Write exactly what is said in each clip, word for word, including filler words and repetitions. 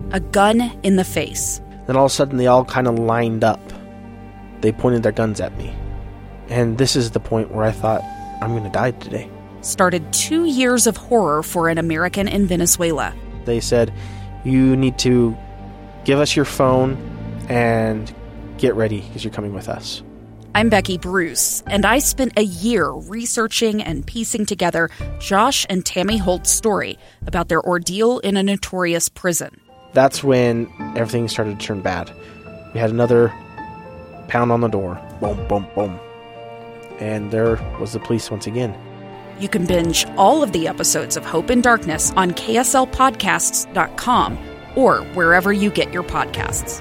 a gun in the face. Then all of a sudden they all kind of lined up. They pointed their guns at me. And this is the point where I thought, I'm going to die today. Started two years of horror for an American in Venezuela. They said, you need to give us your phone and get ready because you're coming with us. I'm Becky Bruce, and I spent a year researching and piecing together Josh and Tammy Holt's story about their ordeal in a notorious prison. That's when everything started to turn bad. We had another pound on the door. Boom, boom, boom. And there was the police once again. You can binge all of the episodes of Hope in Darkness on K S L podcasts dot com or wherever you get your podcasts.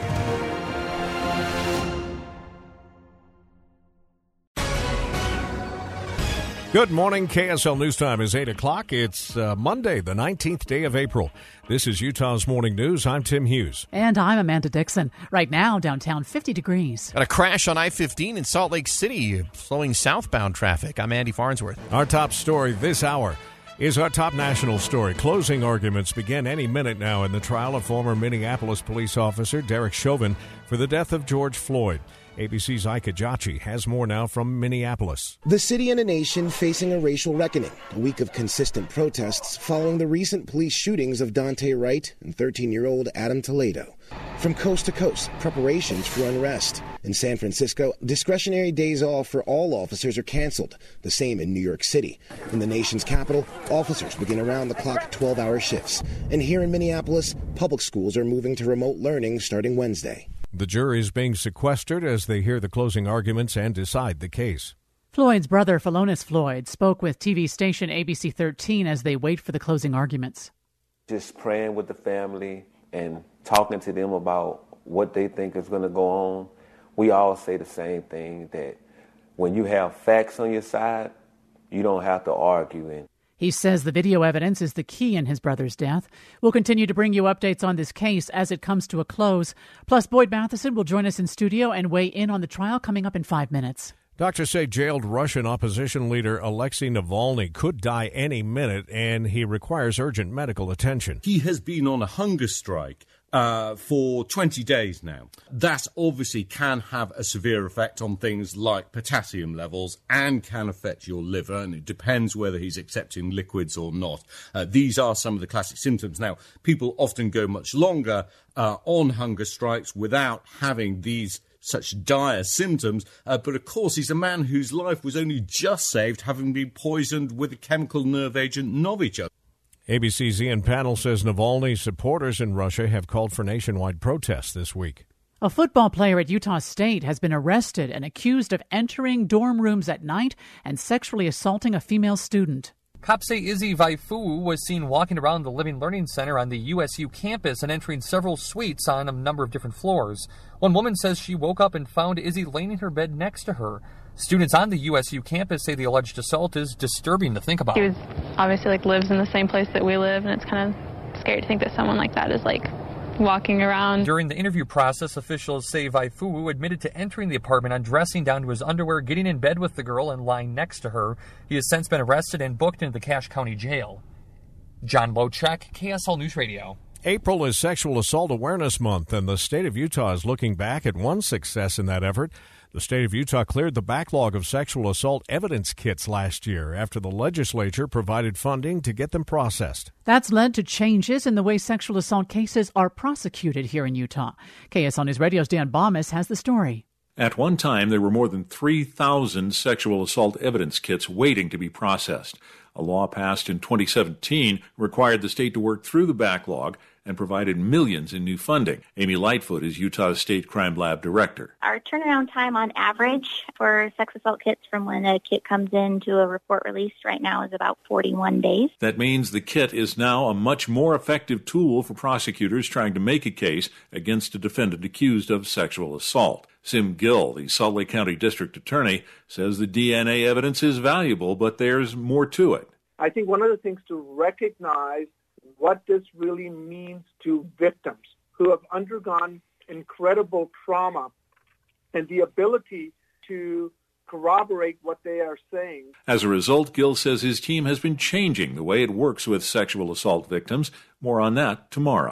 Good morning. K S L News Time is eight o'clock. It's uh, Monday, the nineteenth day of April. This is Utah's Morning News. I'm Tim Hughes. And I'm Amanda Dixon. Right now, downtown, fifty degrees. Got a crash on I fifteen in Salt Lake City, slowing southbound traffic. I'm Andy Farnsworth. Our top story this hour is our top national story. Closing arguments begin any minute now in the trial of former Minneapolis police officer Derek Chauvin for the death of George Floyd. A B C's Ike Ajachi has more now from Minneapolis. The city and a nation facing a racial reckoning, a week of consistent protests following the recent police shootings of Dante Wright and thirteen-year-old Adam Toledo. From coast to coast, preparations for unrest. In San Francisco, discretionary days off for all officers are canceled, the same in New York City. In the nation's capital, officers begin around-the-clock twelve-hour shifts. And here in Minneapolis, public schools are moving to remote learning starting Wednesday. The jury is being sequestered as they hear the closing arguments and decide the case. Floyd's brother, Philonise Floyd, spoke with T V station A B C thirteen as they wait for the closing arguments. Just praying with the family and talking to them about what they think is going to go on. We all say the same thing, that when you have facts on your side, you don't have to argue. And he says the video evidence is the key in his brother's death. We'll continue to bring you updates on this case as it comes to a close. Plus, Boyd Matheson will join us in studio and weigh in on the trial coming up in five minutes. Doctors say jailed Russian opposition leader Alexei Navalny could die any minute, and he requires urgent medical attention. He has been on a hunger strike uh, for twenty days now. That obviously can have a severe effect on things like potassium levels and can affect your liver, and it depends whether he's accepting liquids or not. Uh, these are some of the classic symptoms. Now, people often go much longer uh, on hunger strikes without having these such dire symptoms, uh, but of course he's a man whose life was only just saved having been poisoned with the chemical nerve agent Novichok. A B C's Ian Pannell says Navalny's supporters in Russia have called for nationwide protests this week. A football player at Utah State has been arrested and accused of entering dorm rooms at night and sexually assaulting a female student. Cops say Izzy Vaifuu was seen walking around the Living Learning Center on the U S U campus and entering several suites on a number of different floors. One woman says she woke up and found Izzy laying in her bed next to her. Students on the U S U campus say the alleged assault is disturbing to think about. He was obviously like lives in the same place that we live, and it's kind of scary to think that someone like that is like walking around. During the interview process, officials say Vaifuu admitted to entering the apartment, undressing down to his underwear, getting in bed with the girl, and lying next to her. He has since been arrested and booked into the Cache County Jail. John Lochek, K S L News Radio. April is Sexual Assault Awareness Month, and the state of Utah is looking back at one success in that effort. The state of Utah cleared the backlog of sexual assault evidence kits last year after the legislature provided funding to get them processed. That's led to changes in the way sexual assault cases are prosecuted here in Utah. K S L News Radio's Dan Baumus has the story. At one time, there were more than three thousand sexual assault evidence kits waiting to be processed. A law passed in twenty seventeen required the state to work through the backlog and provided millions in new funding. Amy Lightfoot is Utah's State Crime Lab Director. Our turnaround time on average for sex assault kits from when a kit comes in to a report released right now is about forty-one days. That means the kit is now a much more effective tool for prosecutors trying to make a case against a defendant accused of sexual assault. Sim Gill, the Salt Lake County District Attorney, says the D N A evidence is valuable, but there's more to it. I think one of the things to recognize what this really means to victims who have undergone incredible trauma and the ability to corroborate what they are saying. As a result, Gill says his team has been changing the way it works with sexual assault victims. More on that tomorrow.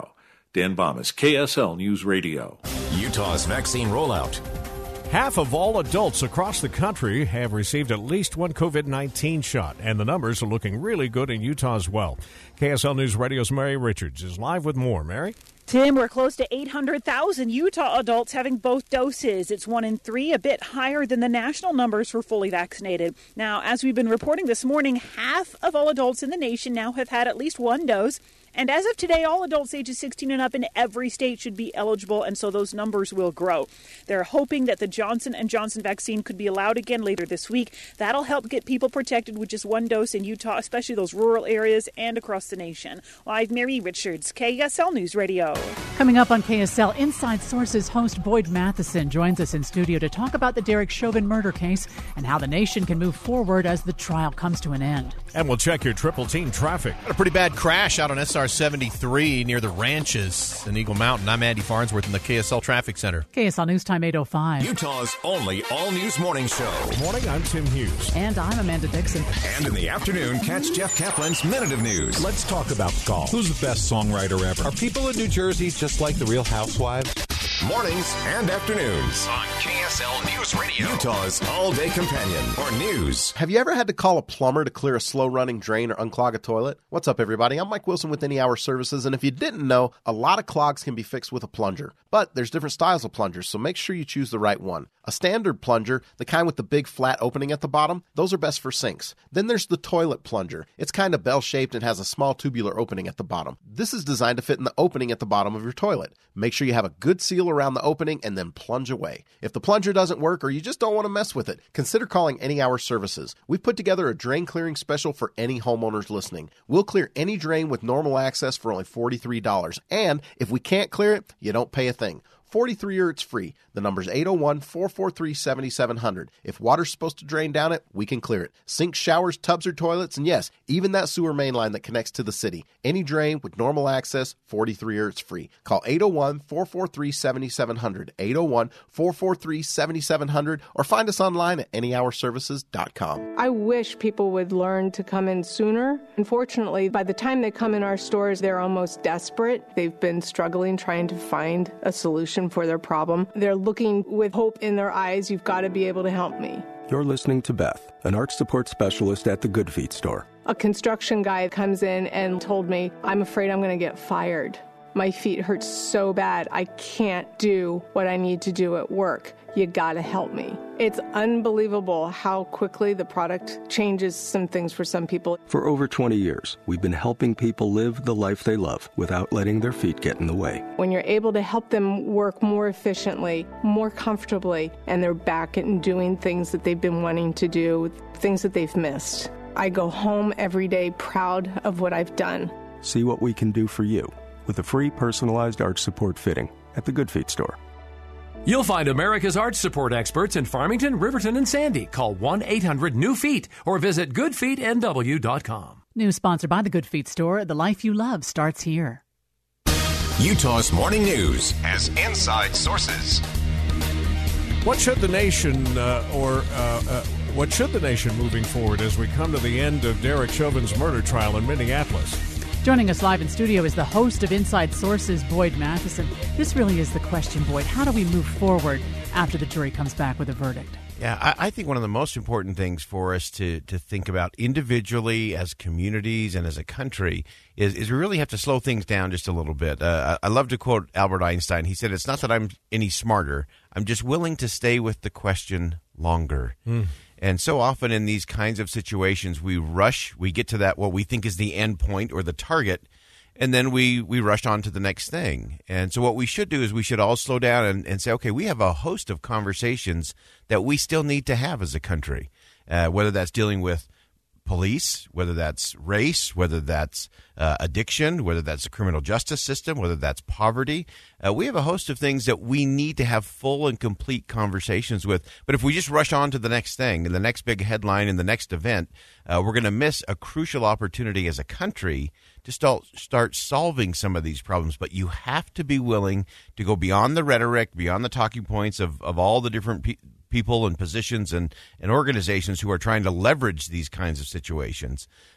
Dan Bomas, K S L News Radio. Utah's vaccine rollout. Half of all adults across the country have received at least one COVID nineteen shot, and the numbers are looking really good in Utah as well. K S L News Radio's Mary Richards is live with more. Mary? Tim, we're close to eight hundred thousand Utah adults having both doses. It's one in three, a bit higher than the national numbers for fully vaccinated. Now, as we've been reporting this morning, half of all adults in the nation now have had at least one dose. And as of today, all adults ages sixteen and up in every state should be eligible, and so those numbers will grow. They're hoping that the Johnson and Johnson vaccine could be allowed again later this week. That'll help get people protected with just one dose in Utah, especially those rural areas and across the nation. Live, Mary Richards, K S L News Radio. Coming up on K S L, Inside Sources host Boyd Matheson joins us in studio to talk about the Derek Chauvin murder case and how the nation can move forward as the trial comes to an end. And we'll check your triple team traffic. A pretty bad crash out on S R seventy-three near the ranches in Eagle Mountain. I'm Andy Farnsworth in the K S L Traffic Center. K S L News Time eight oh five. Utah's only all-news morning show. Good morning, I'm Tim Hughes. And I'm Amanda Dixon. And in the afternoon, catch Jeff Kaplan's Minute of News. Let's talk about golf. Who's the best songwriter ever? Are people in New Jersey just like the Real Housewives? Mornings and afternoons on K S L News Radio. Utah's all-day companion for news. Have you ever had to call a plumber to clear a slow-running drain or unclog a toilet? What's up, everybody? I'm Mike Wilson with Any Hour Services, and if you didn't know, a lot of clogs can be fixed with a plunger. But there's different styles of plungers, so make sure you choose the right one. A standard plunger, the kind with the big flat opening at the bottom, those are best for sinks. Then there's the toilet plunger. It's kind of bell-shaped and has a small tubular opening at the bottom. This is designed to fit in the opening at the bottom of your toilet. Make sure you have a good seal around the opening and then plunge away. If the plunger doesn't work or you just don't want to mess with it, consider calling Any Hour Services. We've put together a drain clearing special for any homeowners listening. We'll clear any drain with normal access for only forty-three dollars. And if we can't clear it, you don't pay a thing. forty-three year it's free. The number's eight oh one, four four three, seven seven zero zero. If water's supposed to drain down it, we can clear it. Sinks, showers, tubs, or toilets, and yes, even that sewer main line that connects to the city. Any drain with normal access, forty-three year it's free. Call eight oh one, four four three, seven seven zero zero, eight oh one, four four three, seven seven zero zero, or find us online at any hour services dot com. I wish people would learn to come in sooner. Unfortunately, by the time they come in our stores, they're almost desperate. They've been struggling trying to find a solution for their problem. They're looking with hope in their eyes. You've got to be able to help me. You're listening to Beth, an arch support specialist at the Good Feet store. A construction guy comes in and told me, I'm afraid I'm going to get fired. My feet hurt so bad, I can't do what I need to do at work. You gotta help me. It's unbelievable how quickly the product changes some things for some people. For over twenty years, we've been helping people live the life they love without letting their feet get in the way. When you're able to help them work more efficiently, more comfortably, and they're back and doing things that they've been wanting to do, things that they've missed. I go home every day proud of what I've done. See what we can do for you with a free personalized arch support fitting at the Good Feet store. You'll find America's arch support experts in Farmington, Riverton, and Sandy. Call one eight hundred new feet or visit good feet n w dot com. News sponsored by the Good Feet store. The life you love starts here. Utah's Morning News has inside sources. What should the nation, uh, or uh, uh, what should the nation moving forward as we come to the end of Derek Chauvin's murder trial in Minneapolis? Joining us live in studio is the host of Inside Sources, Boyd Matheson. This really is the question, Boyd. How do we move forward after the jury comes back with a verdict? Yeah, I, I think one of the most important things for us to, to think about individually, as communities, and as a country is, is we really have to slow things down just a little bit. Uh, I love to quote Albert Einstein. He said, "It's not that I'm any smarter. I'm just willing to stay with the question longer." Mm. And so often in these kinds of situations, we rush, we get to that, what we think is the end point or the target, and then we, we rush on to the next thing. And so what we should do is we should all slow down and, and say, okay, we have a host of conversations that we still need to have as a country, uh, whether that's dealing with police, whether that's race, whether that's uh, addiction, whether that's the criminal justice system, whether that's poverty. Uh, we have a host of things that we need to have full and complete conversations with. But if we just rush on to the next thing and the next big headline and the next event, uh, we're going to miss a crucial opportunity as a country to start, start solving some of these problems. But you have to be willing to go beyond the rhetoric, beyond the talking points of, of all the different people. people and positions and, and organizations who are trying to leverage these kinds of situations.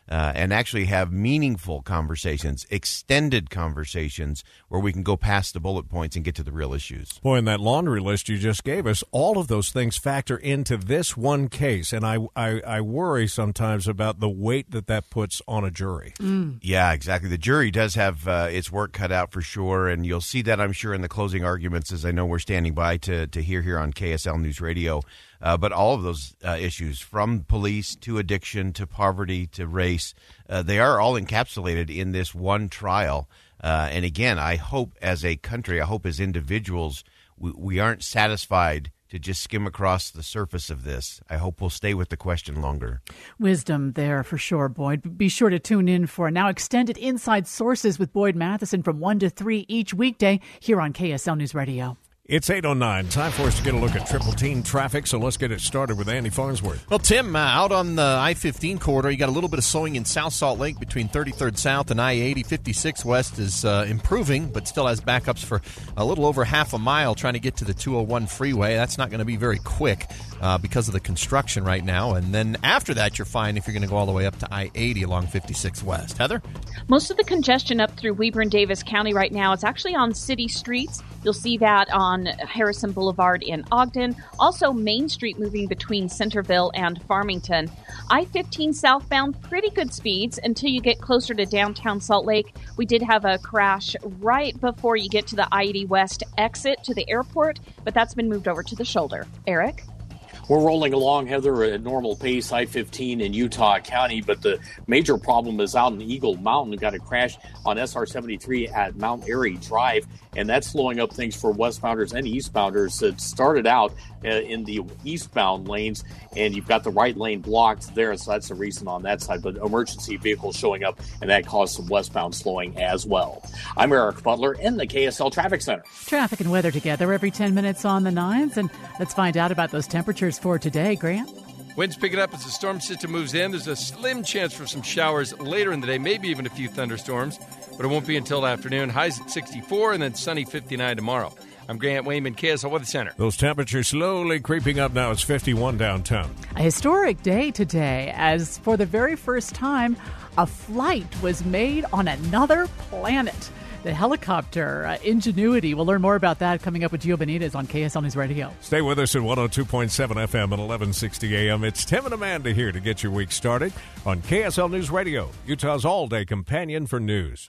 uh, and actually have meaningful conversations, extended conversations where we can go past the bullet points and get to the real issues. Boy, in that laundry list you just gave us, all of those things factor into this one case, and I, I, I worry sometimes about the weight that that puts on a jury. Mm. Yeah, exactly. The jury does have uh, its work cut out for sure, and you'll see that, I'm sure, in the closing arguments, as I know we're standing by to, to hear here on K S L News Radio. Uh, but all of those uh, issues, from police to addiction to poverty to race, uh, they are all encapsulated in this one trial. Uh, and again, I hope as a country, I hope as individuals, we, we aren't satisfied to just skim across the surface of this. I hope we'll stay with the question longer. Wisdom there for sure, Boyd. Be sure to tune in for Now Extended Inside Sources with Boyd Matheson from one to three each weekday here on K S L News Radio. It's eight oh nine. Time for us to get a look at Triple Team traffic, so let's get it started with Andy Farnsworth. Well, Tim, uh, out on the I fifteen corridor, you got a little bit of slowing in South Salt Lake between thirty-third South and I eighty. fifty-six West is uh, improving, but still has backups for a little over half a mile trying to get to the two oh one freeway. That's not going to be very quick uh, because of the construction right now. And then after that, you're fine if you're going to go all the way up to I eighty along fifty-six West. Heather? Most of the congestion up through Weber and Davis County right now is actually on city streets. You'll see that on Harrison Boulevard in Ogden. Also, Main Street moving between Centerville and Farmington. I fifteen southbound, pretty good speeds until you get closer to downtown Salt Lake. We did have a crash right before you get to the I eighty West exit to the airport, but that's been moved over to the shoulder. Eric? We're rolling along, Heather, at normal pace, I fifteen in Utah County, but the major problem is out in Eagle Mountain. We've got a crash on S R seventy-three at Mount Airy Drive, and that's slowing up things for westbounders and eastbounders. It started out uh, in the eastbound lanes, and you've got the right lane blocked there, so that's the reason on that side. But emergency vehicles showing up, and that caused some westbound slowing as well. I'm Eric Butler in the K S L Traffic Center. Traffic and weather together every ten minutes on the nines, and let's find out about those temperatures for today. Grant? Winds picking up as the storm system moves in. There's a slim chance for some showers later in the day, maybe even a few thunderstorms, but it won't be until afternoon. Highs at sixty-four and then sunny fifty-nine tomorrow. I'm Grant Wayman, K S L Weather Center. Those temperatures slowly creeping up now. It's fifty-one downtown. A historic day today, as for the very first time, a flight was made on another planet. The helicopter uh, Ingenuity. We'll learn more about that coming up with Gio Benitez on K S L News Radio. Stay with us at one oh two point seven F M and eleven sixty A M. It's Tim and Amanda here to get your week started on K S L News Radio, Utah's all-day companion for news.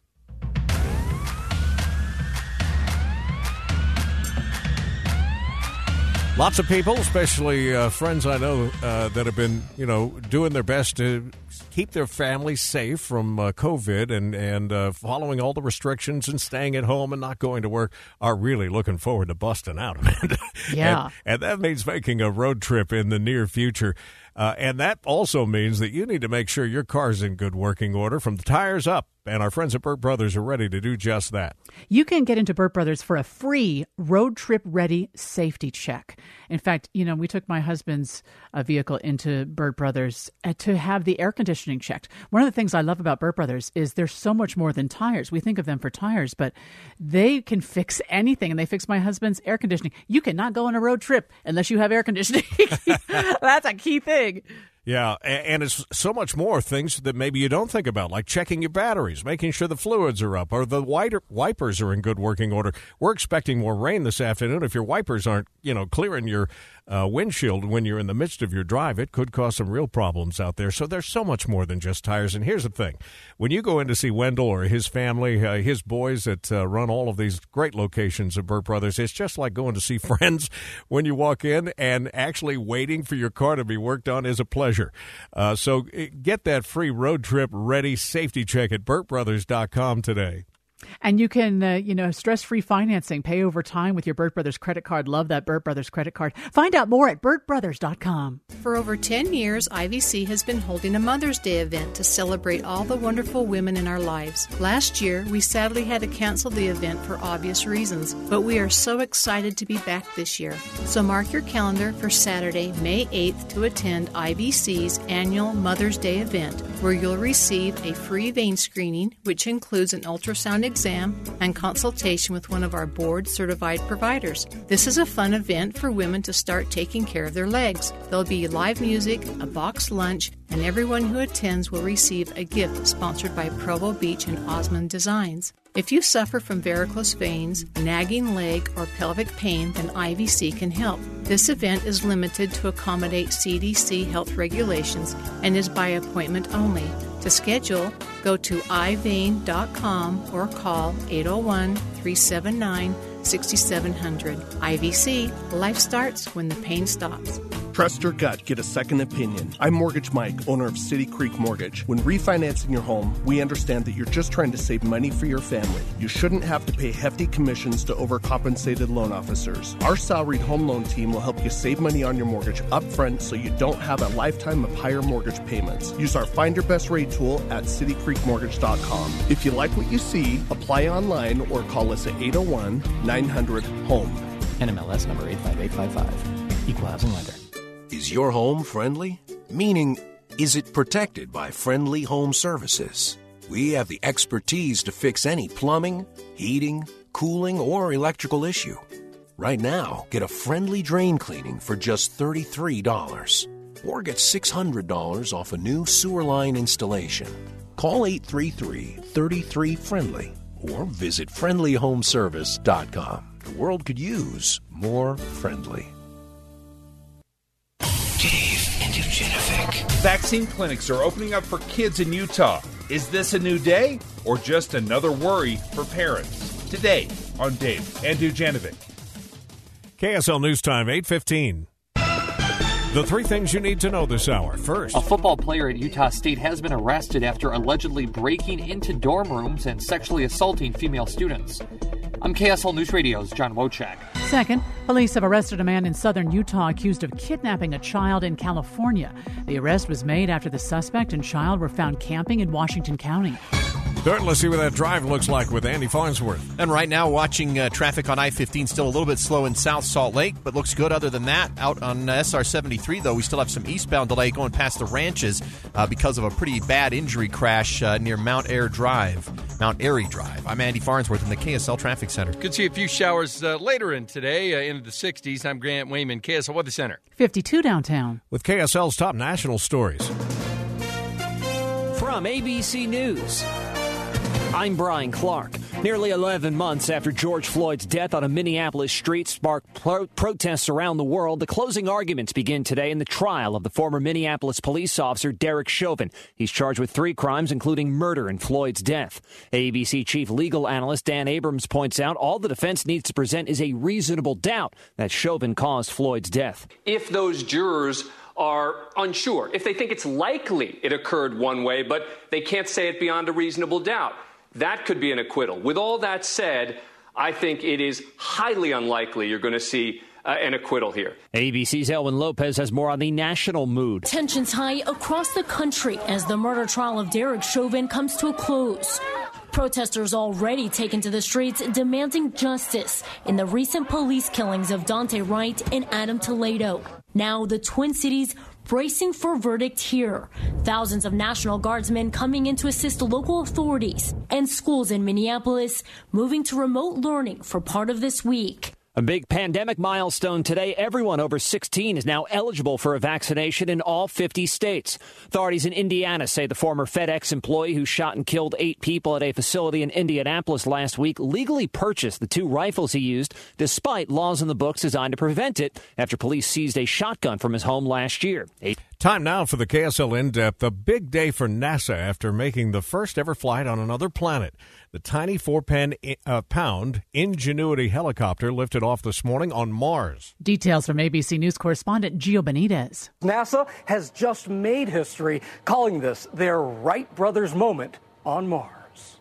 Lots of people, especially uh, friends I know uh, that have been, you know, doing their best to keep their families safe from uh, COVID and, and uh, following all the restrictions and staying at home and not going to work, are really looking forward to busting out, Amanda. Yeah. and, and that means making a road trip in the near future. Uh, and that also means that you need to make sure your car's in good working order from the tires up. And our friends at Burt Brothers are ready to do just that. You can get into Burt Brothers for a free road trip ready safety check. In fact, you know, we took my husband's uh, vehicle into Burt Brothers uh, to have the air conditioning checked. One of the things I love about Burt Brothers is they're so much more than tires. We think of them for tires, but they can fix anything. And they fixed my husband's air conditioning. You cannot go on a road trip unless you have air conditioning. That's a key thing. Yeah, and it's so much more things that maybe you don't think about, like checking your batteries, making sure the fluids are up, or the wipers are in good working order. We're expecting more rain this afternoon. If your wipers aren't, you know, clearing your uh, windshield when you're in the midst of your drive, it could cause some real problems out there. So there's so much more than just tires. And here's the thing. When you go in to see Wendell or his family, uh, his boys that uh, run all of these great locations at Burt Brothers, it's just like going to see friends when you walk in, and actually waiting for your car to be worked on is a pleasure. Uh, so get that free road trip ready safety check at burt brothers dot com today. And you can, uh, you know, stress-free financing, pay over time with your Burt Brothers credit card. Love that Burt Brothers credit card. Find out more at burt brothers dot com. For over ten years, I V C has been holding a Mother's Day event to celebrate all the wonderful women in our lives. Last year, we sadly had to cancel the event for obvious reasons, but we are so excited to be back this year. So mark your calendar for Saturday, May eighth to attend I V C's annual Mother's Day event, where you'll receive a free vein screening, which includes an ultrasound exam exam, and consultation with one of our board-certified providers. This is a fun event for women to start taking care of their legs. There'll be live music, a boxed lunch, and everyone who attends will receive a gift sponsored by Provo Beach and Osmond Designs. If you suffer from varicose veins, nagging leg, or pelvic pain, then I V C can help. This event is limited to accommodate C D C health regulations and is by appointment only. To schedule, go to i vein dot com or call eight oh one, three seven nine, six seven zero zero. I V C, life starts when the pain stops. Trust your gut. Get a second opinion. I'm Mortgage Mike, owner of City Creek Mortgage. When refinancing your home, we understand that you're just trying to save money for your family. You shouldn't have to pay hefty commissions to overcompensated loan officers. Our salaried home loan team will help you save money on your mortgage up front so you don't have a lifetime of higher mortgage payments. Use our Find Your Best Rate tool at city creek mortgage dot com. If you like what you see, apply online or call us at eight oh one, nine hundred, home. N M L S number eight five eight five five. Equal housing lender. Is your home friendly? Meaning, is it protected by Friendly Home Services? We have the expertise to fix any plumbing, heating, cooling, or electrical issue. Right now, get a friendly drain cleaning for just thirty-three dollars. Or get six hundred dollars off a new sewer line installation. Call eight three three, three three, friendly or visit friendly home service dot com. The world could use more friendly. Dave and Dujanovic. Vaccine clinics are opening up for kids in Utah. Is this a new day or just another worry for parents? Today on Dave and Dujanovic. K S L News Time, eight fifteen. The three things you need to know this hour. First, a football player at Utah State has been arrested after allegedly breaking into dorm rooms and sexually assaulting female students. I'm K S L News Radio's John Wojcik. Second, police have arrested a man in southern Utah accused of kidnapping a child in California. The arrest was made after the suspect and child were found camping in Washington County. Third, let's see what that drive looks like with Andy Farnsworth. And right now, watching uh, traffic on I fifteen still a little bit slow in South Salt Lake, but looks good other than that. Out on uh, S R seventy-three, though, we still have some eastbound delay going past the ranches uh, because of a pretty bad injury crash uh, near Mount Air Drive, Mount Airy Drive. I'm Andy Farnsworth in the K S L Traffic Center. Could see a few showers uh, later in today, uh, into the sixties. I'm Grant Wayman, K S L Weather Center. fifty-two downtown. With K S L's top national stories. From A B C News, I'm Brian Clark. Nearly eleven months after George Floyd's death on a Minneapolis street sparked pro- protests around the world, the closing arguments begin today in the trial of the former Minneapolis police officer Derek Chauvin. He's charged with three crimes, including murder in Floyd's death. A B C chief legal analyst Dan Abrams points out all the defense needs to present is a reasonable doubt that Chauvin caused Floyd's death. If those jurors are unsure, if they think it's likely it occurred one way, but they can't say it beyond a reasonable doubt, that could be an acquittal. With all that said, I think it is highly unlikely you're going to see uh, an acquittal here. A B C's Elwin Lopez has more on the national mood. Tensions high across the country as the murder trial of Derek Chauvin comes to a close. Protesters already taken to the streets demanding justice in the recent police killings of Dante Wright and Adam Toledo. Now the Twin Cities bracing for a verdict here. Thousands of National Guardsmen coming in to assist local authorities and schools in Minneapolis moving to remote learning for part of this week. A big pandemic milestone today. Everyone over sixteen is now eligible for a vaccination in all fifty states. Authorities in Indiana say the former FedEx employee who shot and killed eight people at a facility in Indianapolis last week legally purchased the two rifles he used, despite laws in the books designed to prevent it, after police seized a shotgun from his home last year. Eight- Time now for the K S L In-Depth, a big day for NASA after making the first ever flight on another planet. The tiny four-pound uh, Ingenuity helicopter lifted off this morning on Mars. Details from A B C News correspondent Gio Benitez. NASA has just made history, calling this their Wright brothers moment on Mars.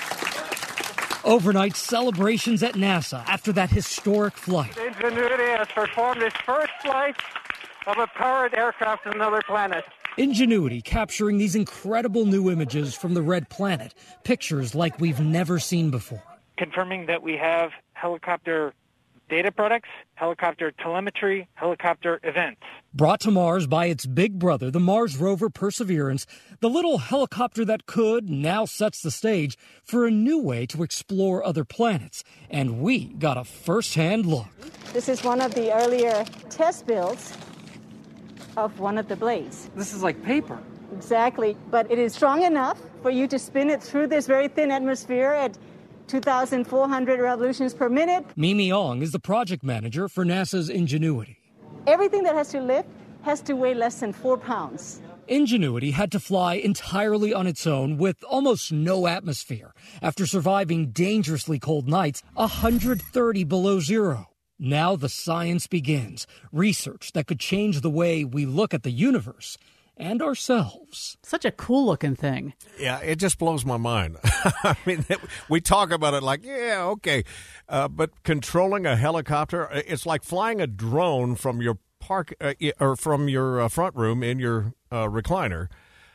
Overnight celebrations at NASA after that historic flight. Ingenuity has performed its first flight of a powered aircraft to another planet. Ingenuity capturing these incredible new images from the red planet, pictures like we've never seen before. Confirming that we have helicopter data products, helicopter telemetry, helicopter events. Brought to Mars by its big brother, the Mars rover Perseverance, the little helicopter that could now sets the stage for a new way to explore other planets. And we got a first-hand look. This is one of the earlier test builds of one of the blades. This is like paper. Exactly, but it is strong enough for you to spin it through this very thin atmosphere at two thousand four hundred revolutions per minute. Mimi Ong is the project manager for NASA's Ingenuity. Everything that has to lift has to weigh less than four pounds. Ingenuity had to fly entirely on its own with almost no atmosphere after surviving dangerously cold nights one hundred thirty below zero. Now the science begins, research that could change the way we look at the universe and ourselves. Such a cool-looking thing. Yeah, it just blows my mind. I mean, we talk about it like, yeah, okay, uh, but controlling a helicopter, it's like flying a drone from your park uh, or from your uh, front room in your uh, recliner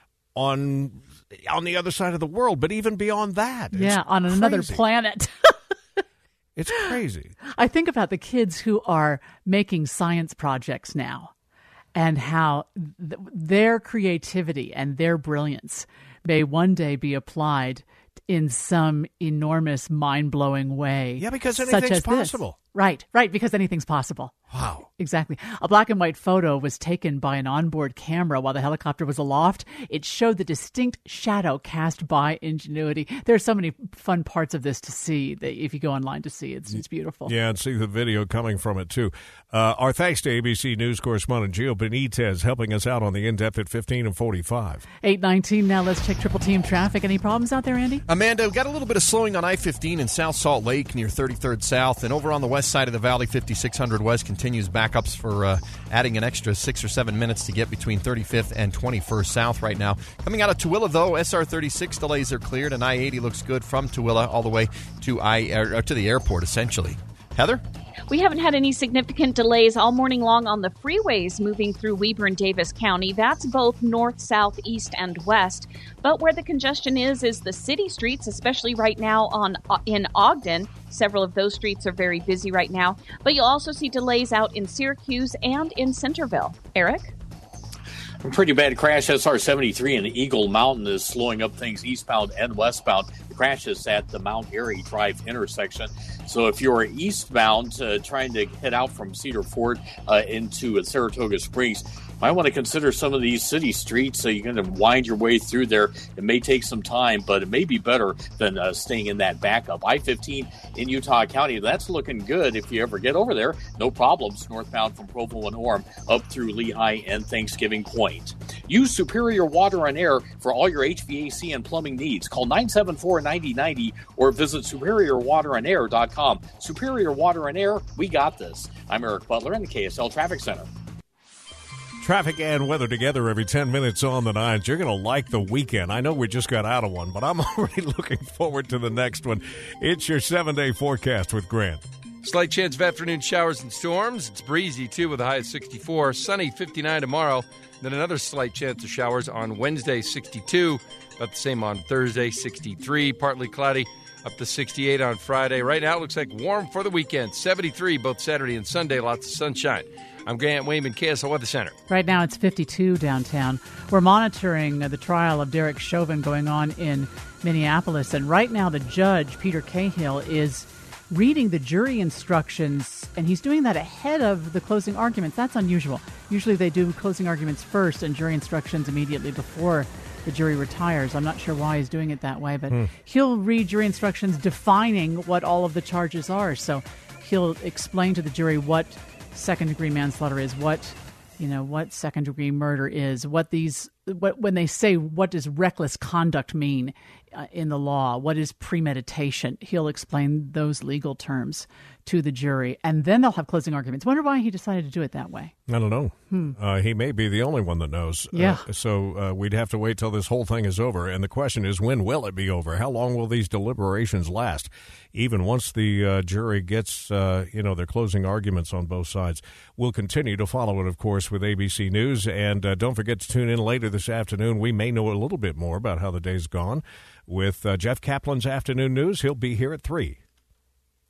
on on the other side of the world. But even beyond that, yeah, on crazy. Another planet. It's crazy. I think about the kids who are making science projects now and how th- their creativity and their brilliance may one day be applied in some enormous, mind-blowing way. Yeah, because such anything's as possible. This. Right, right, because anything's possible. Wow. Exactly. A black and white photo was taken by an onboard camera while the helicopter was aloft. It showed the distinct shadow cast by Ingenuity. There's so many fun parts of this to see that if you go online to see it, it's, it's beautiful. Yeah, and see the video coming from it, too. Uh, our thanks to A B C News correspondent Gio Benitez helping us out on the in-depth at fifteen and forty-five. eight nineteen now. Let's check Triple Team traffic. Any problems out there, Andy? Amanda, we've got a little bit of slowing on I fifteen in South Salt Lake near thirty-third South, and over on the west side of the valley, fifty-six hundred West continues backups for uh, adding an extra six or seven minutes to get between thirty-fifth and twenty-first South right now. Coming out of Tooele, though, S R thirty-six delays are cleared, and I eighty looks good from Tooele all the way to I or to the airport, essentially. Heather? We haven't had any significant delays all morning long on the freeways moving through Weber and Davis County. That's both north, south, east, and west. But where the congestion is, is the city streets, especially right now on in Ogden. Several of those streets are very busy right now. But you'll also see delays out in Syracuse and in Centerville. Eric? A pretty bad crash. S R seventy-three in Eagle Mountain is slowing up things eastbound and westbound. The crash is at the Mount Airy Drive intersection. So if you're eastbound uh, trying to head out from Cedar Fort uh, into uh, Saratoga Springs, might want to consider some of these city streets. So you're going to wind your way through there. It may take some time, but it may be better than uh, staying in that backup. I fifteen in Utah County, that's looking good if you ever get over there. No problems northbound from Provo and Orem up through Lehigh and Thanksgiving Point. Use Superior Water and Air for all your H V A C and plumbing needs. Call nine seven four, nine zero nine zero or visit superior water and air dot com. Superior Water and Air, we got this. I'm Eric Butler in the K S L Traffic Center. Traffic and weather together every ten minutes on the nines. You're going to like the weekend. I know we just got out of one, but I'm already looking forward to the next one. It's your seven-day forecast with Grant. Slight chance of afternoon showers and storms. It's breezy, too, with a high of sixty-four. Sunny, fifty-nine tomorrow. Then another slight chance of showers on Wednesday, sixty-two. About the same on Thursday, sixty-three. Partly cloudy, up to sixty-eight on Friday. Right now, it looks like warm for the weekend. seventy-three both Saturday and Sunday. Lots of sunshine. I'm Grant Wayman, K S L Weather Center. Right now it's fifty-two downtown. We're monitoring the trial of Derek Chauvin going on in Minneapolis. And right now the judge, Peter Cahill, is reading the jury instructions, and he's doing that ahead of the closing arguments. That's unusual. Usually they do closing arguments first and jury instructions immediately before the jury retires. I'm not sure why he's doing it that way, but hmm. he'll read jury instructions defining what all of the charges are. So he'll explain to the jury what second-degree manslaughter is, what, you know, what second-degree murder is, what these, what when they say what does reckless conduct mean uh, in the law, what is premeditation. He'll explain those legal terms to the jury, and then they'll have closing arguments. Wonder why he decided to do it that way. I don't know. Hmm. Uh, he may be the only one that knows. Yeah. Uh, so uh, we'd have to wait till this whole thing is over. And the question is, when will it be over? How long will these deliberations last? Even once the uh, jury gets, uh, you know, their closing arguments on both sides. We'll continue to follow it, of course, with A B C News. And uh, don't forget to tune in later this afternoon. We may know a little bit more about how the day's gone with uh, Jeff Kaplan's Afternoon News. He'll be here at three.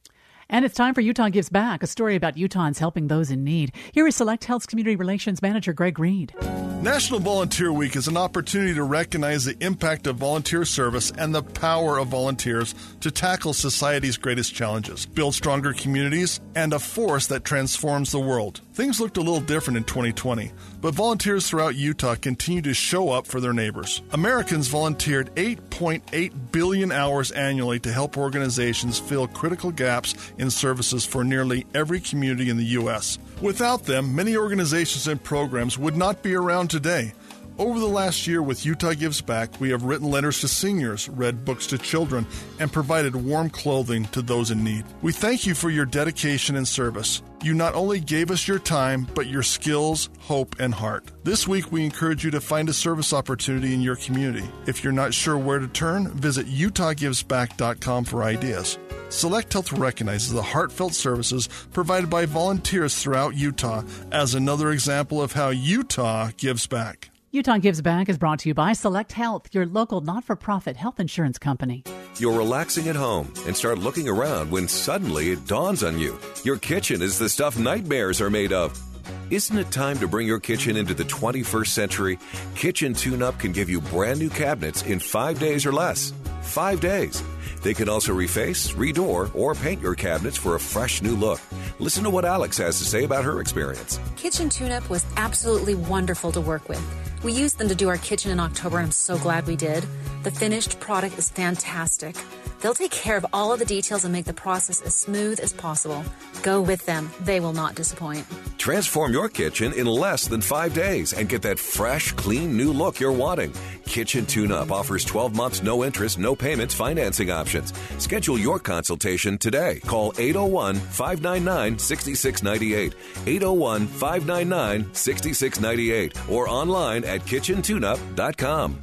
And it's time for Utah Gives Back, a story about Utahns helping those in need. Here is Select Health's Community Relations Manager Greg Reed. National Volunteer Week is an opportunity to recognize the impact of volunteer service and the power of volunteers to tackle society's greatest challenges, build stronger communities, and a force that transforms the world. Things looked a little different in twenty twenty, but volunteers throughout Utah continue to show up for their neighbors. Americans volunteered eight point eight billion hours annually to help organizations fill critical gaps in services for nearly every community in the U S. Without them, many organizations and programs would not be around today. Over the last year with Utah Gives Back, we have written letters to seniors, read books to children, and provided warm clothing to those in need. We thank you for your dedication and service. You not only gave us your time, but your skills, hope, and heart. This week, we encourage you to find a service opportunity in your community. If you're not sure where to turn, visit utah gives back dot com for ideas. Select Health recognizes the heartfelt services provided by volunteers throughout Utah as another example of how Utah gives back. Utah Gives Back is brought to you by Select Health, your local not-for-profit health insurance company. You're relaxing at home and start looking around when suddenly it dawns on you. Your kitchen is the stuff nightmares are made of. Isn't it time to bring your kitchen into the twenty-first century? Kitchen Tune-Up can give you brand new cabinets in five days or less. Five days. They can also reface, redoor, or paint your cabinets for a fresh new look. Listen to what Alex has to say about her experience. Kitchen Tune-Up was absolutely wonderful to work with. We used them to do our kitchen in October, and I'm so glad we did. The finished product is fantastic. They'll take care of all of the details and make the process as smooth as possible. Go with them. They will not disappoint. Transform your kitchen in less than five days and get that fresh, clean, new look you're wanting. Kitchen Tune-Up offers twelve months, no interest, no payments financing options. Schedule your consultation today. Call eight oh one, five nine nine, six six nine eight, eight oh one, five nine nine, six six nine eight, or online at kitchen tune up dot com.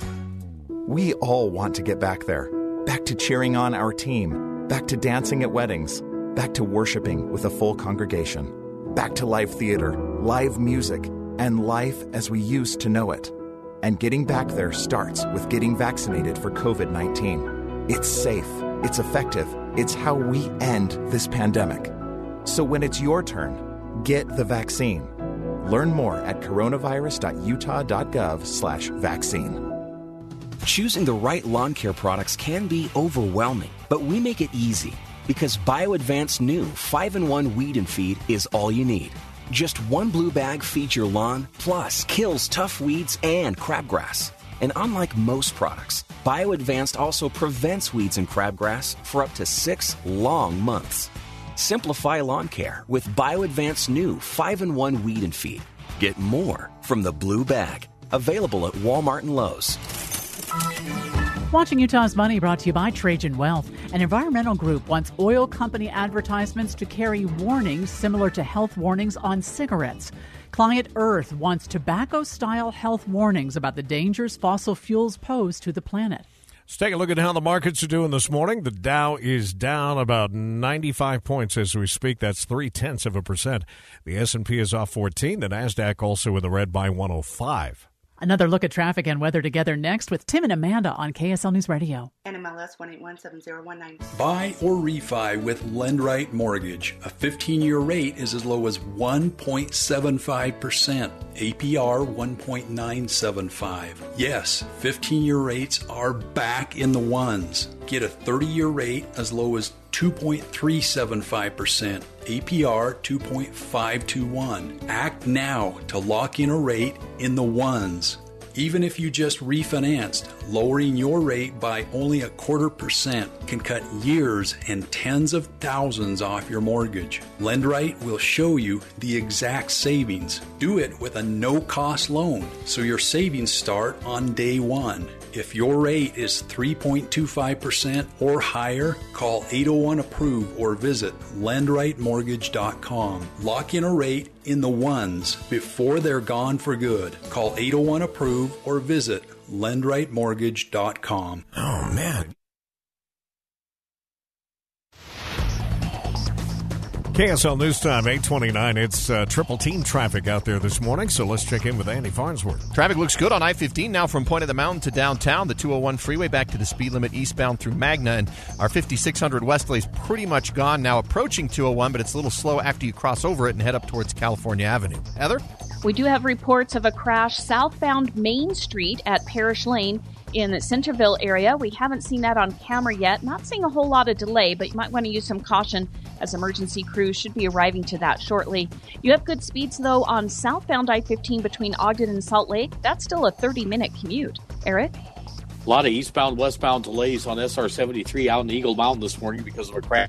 We all want to get back there. Back to cheering on our team. Back to dancing at weddings. Back to worshiping with a full congregation. Back to live theater, live music, and life as we used to know it. And getting back there starts with getting vaccinated for covid nineteen. It's safe. It's effective. It's how we end this pandemic. So when it's your turn, get the vaccine. Learn more at coronavirus dot utah dot gov slash vaccine. Choosing the right lawn care products can be overwhelming, but we make it easy because BioAdvanced new five in one Weed and Feed is all you need. Just one blue bag feeds your lawn, plus kills tough weeds and crabgrass. And unlike most products, BioAdvanced also prevents weeds and crabgrass for up to six long months. Simplify lawn care with BioAdvanced new five in one Weed and Feed. Get more from the blue bag. Available at Walmart and Lowe's. Watching Utah's Money brought to you by Trajan Wealth. An environmental group wants oil company advertisements to carry warnings similar to health warnings on cigarettes. Client Earth wants tobacco-style health warnings about the dangers fossil fuels pose to the planet. Let's take a look at how the markets are doing this morning. The Dow is down about ninety-five points as we speak. That's three-tenths of a percent. The S and P is off fourteen. The NASDAQ also in the red by one oh five. Another look at traffic and weather together next with Tim and Amanda on K S L News Radio. N M L S one eight one seven zero one nine. Buy or refi with LendRight Mortgage. A fifteen-year rate is as low as one point seven five percent. A P R one point nine seven five. Yes, fifteen-year rates are back in the ones. Get a thirty-year rate as low as two point three seven five percent. A P R two point five two one. Act now to lock in a rate in the ones. Even if you just refinanced, lowering your rate by only a quarter percent can cut years and tens of thousands off your mortgage. LendRight will show you the exact savings. Do it with a no-cost loan, so your savings start on day one. If your rate is three point two five percent or higher, call eight oh one approve or visit lend right mortgage dot com. Lock in a rate in the ones before they're gone for good. Call eight oh one approve or visit lend right mortgage dot com. Oh, man. K S L News Time, eight twenty-nine. It's uh, triple team traffic out there this morning, so let's check in with Andy Farnsworth. Traffic looks good on I fifteen now from Point of the Mountain to downtown. The two oh one freeway back to the speed limit eastbound through Magna. And our fifty-six hundred Westlake is pretty much gone now, approaching two oh one, but it's a little slow after you cross over it and head up towards California Avenue. Heather? We do have reports of a crash southbound Main Street at Parish Lane in the Centerville area. We haven't seen that on camera yet. Not seeing a whole lot of delay, but you might want to use some caution as emergency crews should be arriving to that shortly. You have good speeds, though, on southbound I fifteen between Ogden and Salt Lake. That's still a thirty-minute commute. Eric? A lot of eastbound, westbound delays on S R seventy-three out in Eagle Mountain this morning because of a crash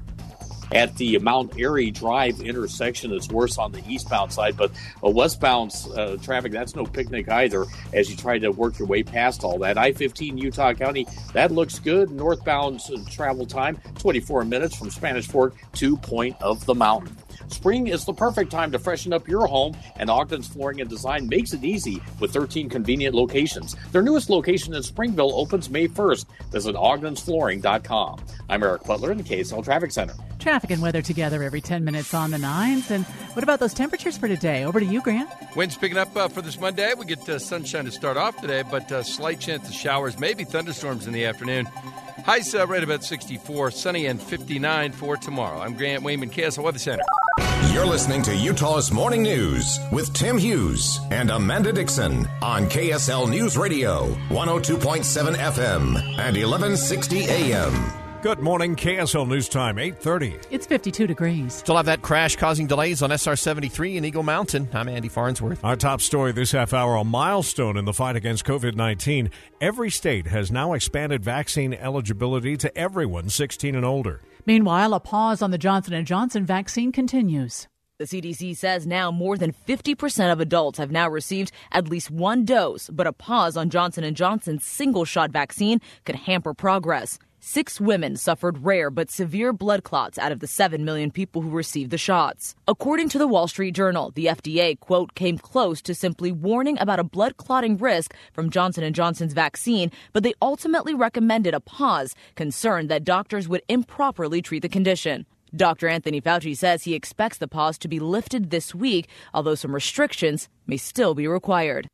at the Mount Airy Drive intersection. It's worse on the eastbound side, but a westbound uh, traffic, that's no picnic either as you try to work your way past all that. I fifteen Utah County, that looks good. Northbound travel time, twenty-four minutes from Spanish Fork to Point of the Mountain. Spring is the perfect time to freshen up your home, and Ogden's Flooring and Design makes it easy with thirteen convenient locations. Their newest location in Springville opens May first. Visit ogdens flooring dot com. I'm Eric Butler in the K S L Traffic Center. Traffic and weather together every ten minutes on the nines. And what about those temperatures for today? Over to you, Grant. Winds picking up uh, for this Monday. We get uh, sunshine to start off today, but uh, slight chance of showers, maybe thunderstorms in the afternoon. Highs uh, right about sixty-four, sunny and fifty-nine for tomorrow. I'm Grant Wayman, K S L Weather Center. You're listening to Utah's Morning News with Tim Hughes and Amanda Dixon on K S L News Radio, one oh two point seven F M and eleven sixty A M. Good morning, K S L News Time, eight thirty. It's fifty-two degrees. Still have that crash causing delays on S R seventy-three in Eagle Mountain. I'm Andy Farnsworth. Our top story this half hour, a milestone in the fight against covid nineteen. Every state has now expanded vaccine eligibility to everyone sixteen and older. Meanwhile, a pause on the Johnson and Johnson vaccine continues. The C D C says now more than fifty percent of adults have now received at least one dose, but a pause on Johnson and Johnson's single-shot vaccine could hamper progress. Six women suffered rare but severe blood clots out of the seven million people who received the shots. According to the Wall Street Journal, the F D A, quote, came close to simply warning about a blood clotting risk from Johnson and Johnson's vaccine, but they ultimately recommended a pause, concerned that doctors would improperly treat the condition. Doctor Anthony Fauci says he expects the pause to be lifted this week, although some restrictions may still be required.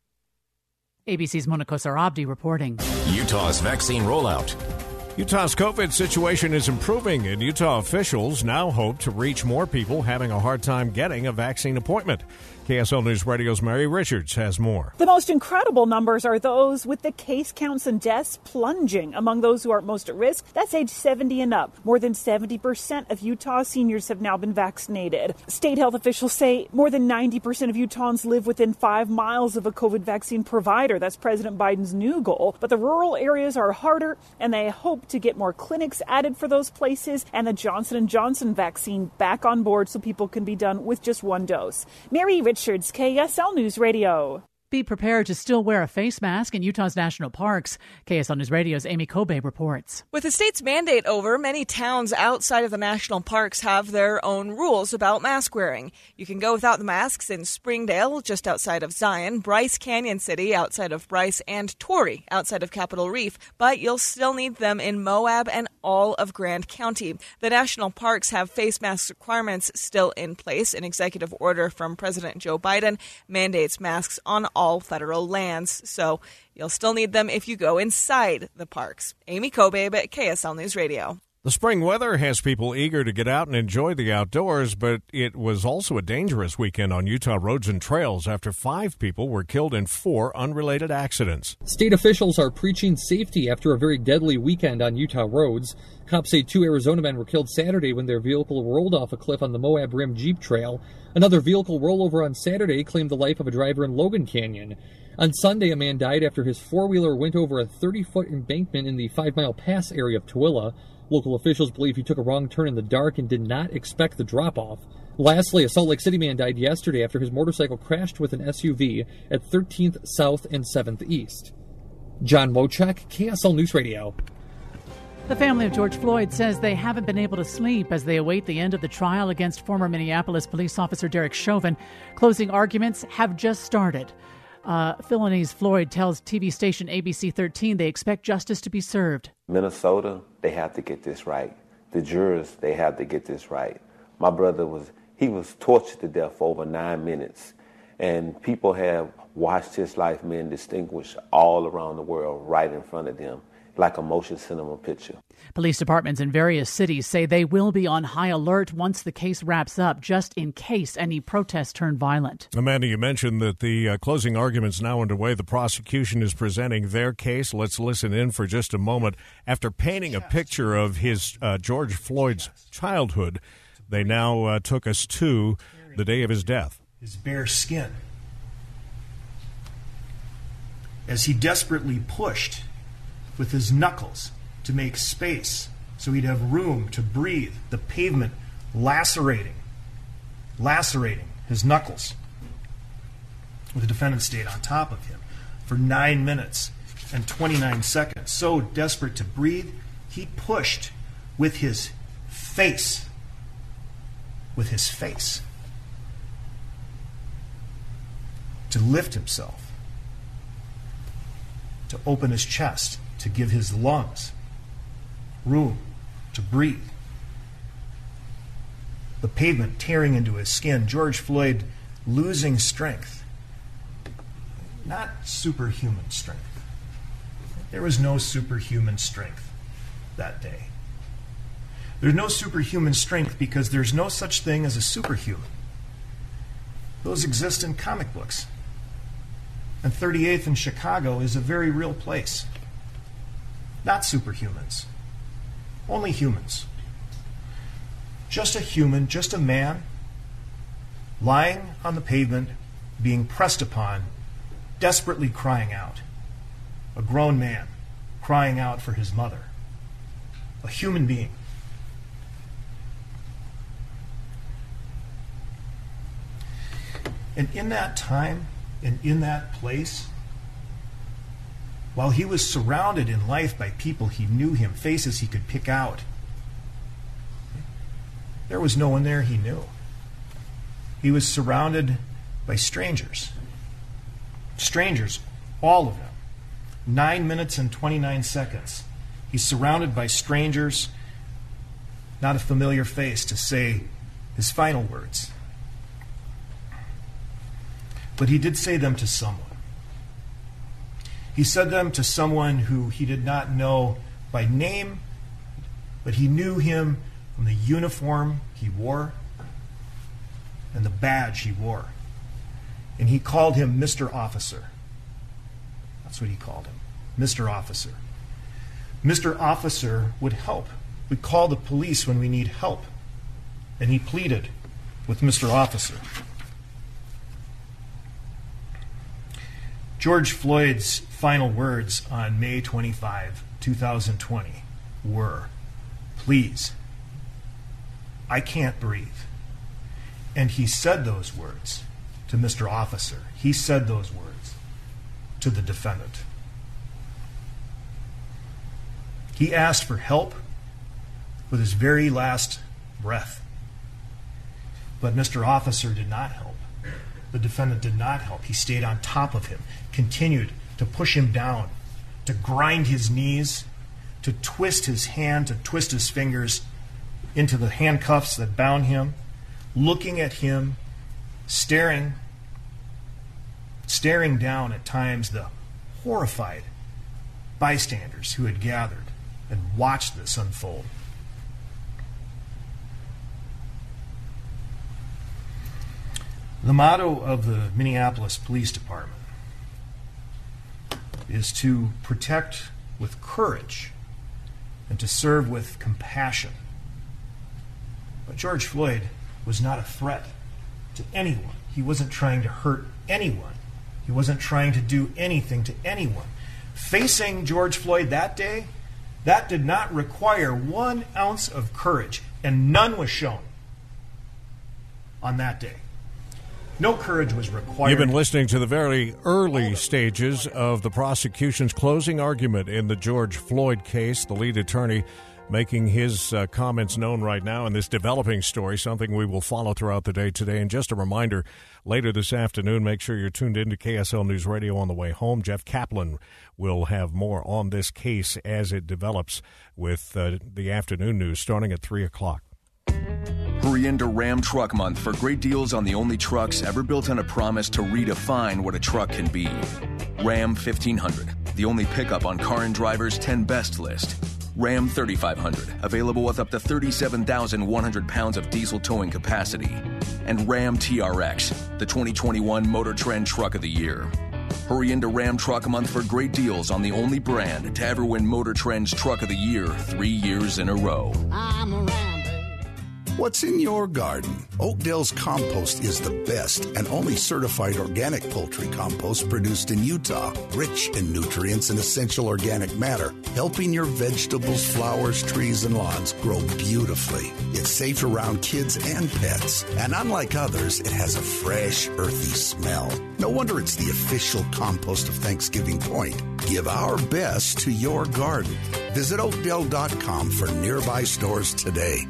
A B C's Monica Sarabdi reporting. Utah's vaccine rollout. Utah's COVID situation is improving, and Utah officials now hope to reach more people having a hard time getting a vaccine appointment. K S L News Radio's Mary Richards has more. The most incredible numbers are those with the case counts and deaths plunging. Among those who are most at risk, that's age seventy and up. More than seventy percent of Utah seniors have now been vaccinated. State health officials say more than ninety percent of Utahns live within five miles of a COVID vaccine provider. That's President Biden's new goal. But the rural areas are harder, and they hope to get more clinics added for those places and the Johnson and Johnson vaccine back on board so people can be done with just one dose. Mary Richards, K S L News Radio. Be prepared to still wear a face mask in Utah's national parks. K S L News Radio's Amy Kobe reports. With the state's mandate over, many towns outside of the national parks have their own rules about mask wearing. You can go without the masks in Springdale, just outside of Zion, Bryce Canyon City, outside of Bryce, and Torrey, outside of Capitol Reef, but you'll still need them in Moab and all of Grand County. The national parks have face mask requirements still in place. An executive order from President Joe Biden mandates masks on all all federal lands, so you'll still need them if you go inside the parks. Amy Kobe at K S L News Radio. The spring weather has people eager to get out and enjoy the outdoors, but it was also a dangerous weekend on Utah roads and trails after five people were killed in four unrelated accidents. State officials are preaching safety after a very deadly weekend on Utah roads. Cops say two Arizona men were killed Saturday when their vehicle rolled off a cliff on the Moab Rim Jeep Trail. Another vehicle rollover on Saturday claimed the life of a driver in Logan Canyon. On Sunday, a man died after his four-wheeler went over a thirty-foot embankment in the Five Mile Pass area of Tooele. Local officials believe he took a wrong turn in the dark and did not expect the drop-off. Lastly, a Salt Lake City man died yesterday after his motorcycle crashed with an S U V at thirteenth South and seventh East. John Mochek, K S L News Radio. The family of George Floyd says they haven't been able to sleep as they await the end of the trial against former Minneapolis police officer Derek Chauvin. Closing arguments have just started. Uh, Philanese Floyd tells T V station A B C thirteen they expect justice to be served. Minnesota, they have to get this right. The jurors, they have to get this right. My brother was He was tortured to death for over nine minutes. And people have watched his life being distinguished all around the world right in front of them, like a motion cinema picture. Police departments in various cities say they will be on high alert once the case wraps up, just in case any protests turn violent. Amanda, you mentioned that the uh, closing argument's now underway. The prosecution is presenting their case. Let's listen in for just a moment. After painting a picture of his uh, George Floyd's childhood, they now uh, took us to the day of his death. His bare skin, as he desperately pushed with his knuckles to make space so he'd have room to breathe, the pavement lacerating, lacerating his knuckles. The defendant stayed on top of him for nine minutes and twenty-nine seconds. So desperate to breathe, he pushed with his face, with his face, to lift himself, to open his chest, to give his lungs room to breathe. The pavement tearing into his skin, George Floyd losing strength. Not superhuman strength. There was no superhuman strength that day. There's no superhuman strength because there's no such thing as a superhuman. Those exist in comic books. And thirty-eighth in Chicago is a very real place. Not superhumans. Only humans. Just a human, just a man, lying on the pavement, being pressed upon, desperately crying out. A grown man crying out for his mother. A human being. And in that time, and in that place, while he was surrounded in life by people he knew him, faces he could pick out, there was no one there he knew. He was surrounded by strangers. Strangers, all of them. Nine minutes and twenty-nine seconds. He's surrounded by strangers, not a familiar face to say his final words. But he did say them to someone. He said them to someone who he did not know by name, but he knew him from the uniform he wore and the badge he wore. And he called him Mister Officer. That's what he called him, Mister Officer. Mister Officer would help. We call the police when we need help. And he pleaded with Mister Officer. George Floyd's final words on May twenty-fifth, twenty twenty were, "Please, I can't breathe." And he said those words to Mister Officer. He said those words to the defendant. He asked for help with his very last breath. But Mister Officer did not help. The defendant did not help. He stayed on top of him, continued to push him down, to grind his knees, to twist his hand, to twist his fingers into the handcuffs that bound him, looking at him, staring, staring down at times the horrified bystanders who had gathered and watched this unfold. The motto of the Minneapolis Police Department is to protect with courage and to serve with compassion. But George Floyd was not a threat to anyone. He wasn't trying to hurt anyone. He wasn't trying to do anything to anyone. Facing George Floyd that day, that did not require one ounce of courage, and none was shown on that day. No courage was required. You've been listening to the very early stages of the prosecution's closing argument in the George Floyd case. The lead attorney making his uh, comments known right now in this developing story, something we will follow throughout the day today. And just a reminder, later this afternoon, make sure you're tuned in to K S L News Radio on the way home. Jeff Kaplan will have more on this case as it develops with uh, the afternoon news starting at three o'clock. Hurry into Ram Truck Month for great deals on the only trucks ever built on a promise to redefine what a truck can be. Ram fifteen hundred, the only pickup on Car and Driver's ten Best list. Ram thirty-five hundred, available with up to thirty-seven thousand one hundred pounds of diesel towing capacity. And Ram T R X, the twenty twenty-one Motor Trend Truck of the Year. Hurry into Ram Truck Month for great deals on the only brand to ever win Motor Trend's Truck of the Year three years in a row. I'm a Ram. What's in your garden? Oakdale's compost is the best and only certified organic poultry compost produced in Utah, rich in nutrients and essential organic matter, helping your vegetables, flowers, trees, and lawns grow beautifully. It's safe around kids and pets, and unlike others, it has a fresh, earthy smell. No wonder it's the official compost of Thanksgiving Point. Give our best to your garden. Visit Oakdale dot com for nearby stores today.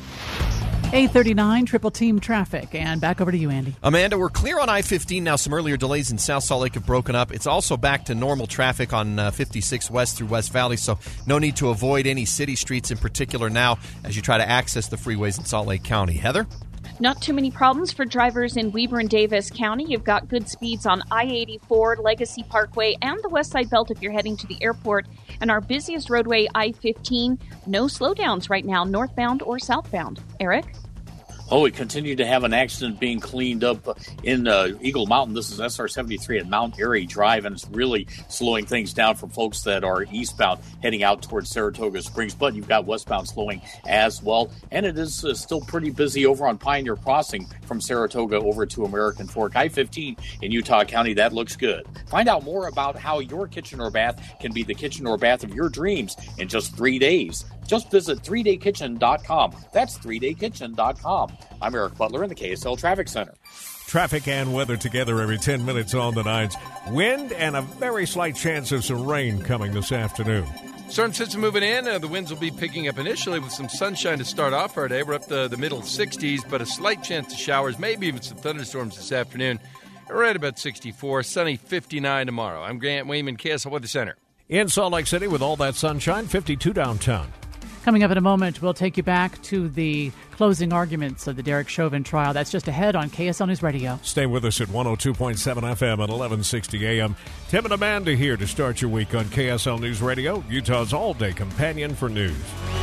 eight thirty-nine, Triple Team Traffic. And back over to you, Andy. Amanda, we're clear on I fifteen now. Some earlier delays in South Salt Lake have broken up. It's also back to normal traffic on uh, fifty-six West through West Valley, so no need to avoid any city streets in particular now as you try to access the freeways in Salt Lake County. Heather? Not too many problems for drivers in Weber and Davis County. You've got good speeds on I eighty-four, Legacy Parkway, and the West Side Belt if you're heading to the airport. And our busiest roadway, I fifteen, no slowdowns right now, northbound or southbound. Eric? Oh, we continue to have an accident being cleaned up in uh, Eagle Mountain. This is S R seventy-three at Mount Airy Drive, and it's really slowing things down for folks that are eastbound heading out towards Saratoga Springs. But you've got westbound slowing as well, and it is uh, still pretty busy over on Pioneer Crossing from Saratoga over to American Fork. I fifteen in Utah County, that looks good. Find out more about how your kitchen or bath can be the kitchen or bath of your dreams in just three days. Just visit three day kitchen dot com. That's three day kitchen dot com. I'm Eric Butler in the K S L Traffic Center. Traffic and weather together every ten minutes on the nines. Wind and a very slight chance of some rain coming this afternoon. Storm system moving in. Uh, the winds will be picking up initially with some sunshine to start off our day. We're up to the middle sixties, but a slight chance of showers, maybe even some thunderstorms this afternoon. We're at about sixty-four, sunny fifty-nine tomorrow. I'm Grant Wayman, K S L Weather Center. In Salt Lake City with all that sunshine, fifty-two downtown. Coming up in a moment, we'll take you back to the closing arguments of the Derek Chauvin trial. That's just ahead on K S L News Radio. Stay with us at one oh two point seven F M at eleven sixty A M. Tim and Amanda here to start your week on K S L News Radio, Utah's all-day companion for news.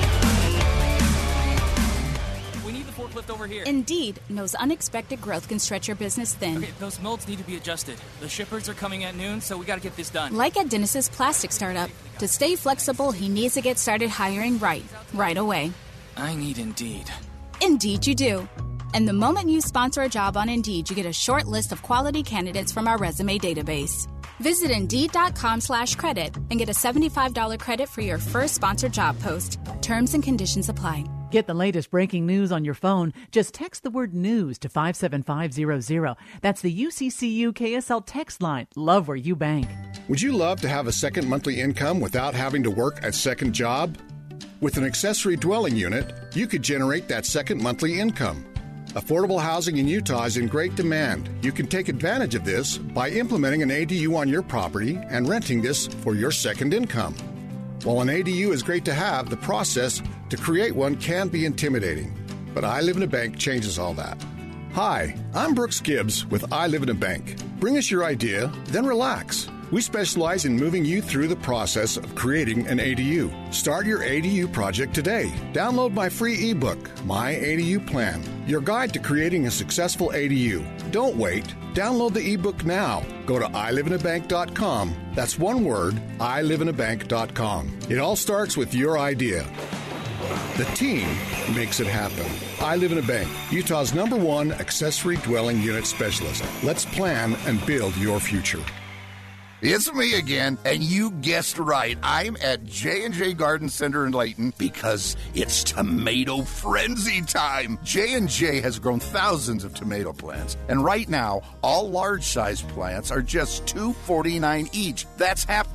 Over here. Indeed knows unexpected growth can stretch your business thin. Okay, those molds need to be adjusted. The shippers are coming at noon, so we got to get this done. Like at Dennis's plastic startup. To stay flexible, he needs to get started hiring right, right away. I need Indeed. Indeed you do. And the moment you sponsor a job on Indeed, you get a short list of quality candidates from our resume database. Visit Indeed.com slash credit and get a seventy-five dollars credit for your first sponsored job post. Terms and conditions apply. Get the latest breaking news on your phone. Just text the word news to five seven five zero zero. That's the U C C U K S L text line. Love where you bank. Would you love to have a second monthly income without having to work a second job? With an accessory dwelling unit, you could generate that second monthly income. Affordable housing in Utah is in great demand. You can take advantage of this by implementing an A D U on your property and renting this for your second income. While an A D U is great to have, the process to create one can be intimidating. But I Live in a Bank changes all that. Hi, I'm Brooks Gibbs with I Live in a Bank. Bring us your idea, then relax. We specialize in moving you through the process of creating an A D U. Start your A D U project today. Download my free ebook, My A D U Plan, your guide to creating a successful A D U. Don't wait. Download the ebook now. Go to I live in a bank dot com. That's one word, I live in a bank dot com. It all starts with your idea. The team makes it happen. I Live in a Bank, Utah's number one accessory dwelling unit specialist. Let's plan and build your future. It's me again, and you guessed right. I'm at J and J Garden Center in Layton because it's tomato frenzy time. J and J has grown thousands of tomato plants, and right now, all large-sized plants are just two dollars and forty-nine cents each. That's half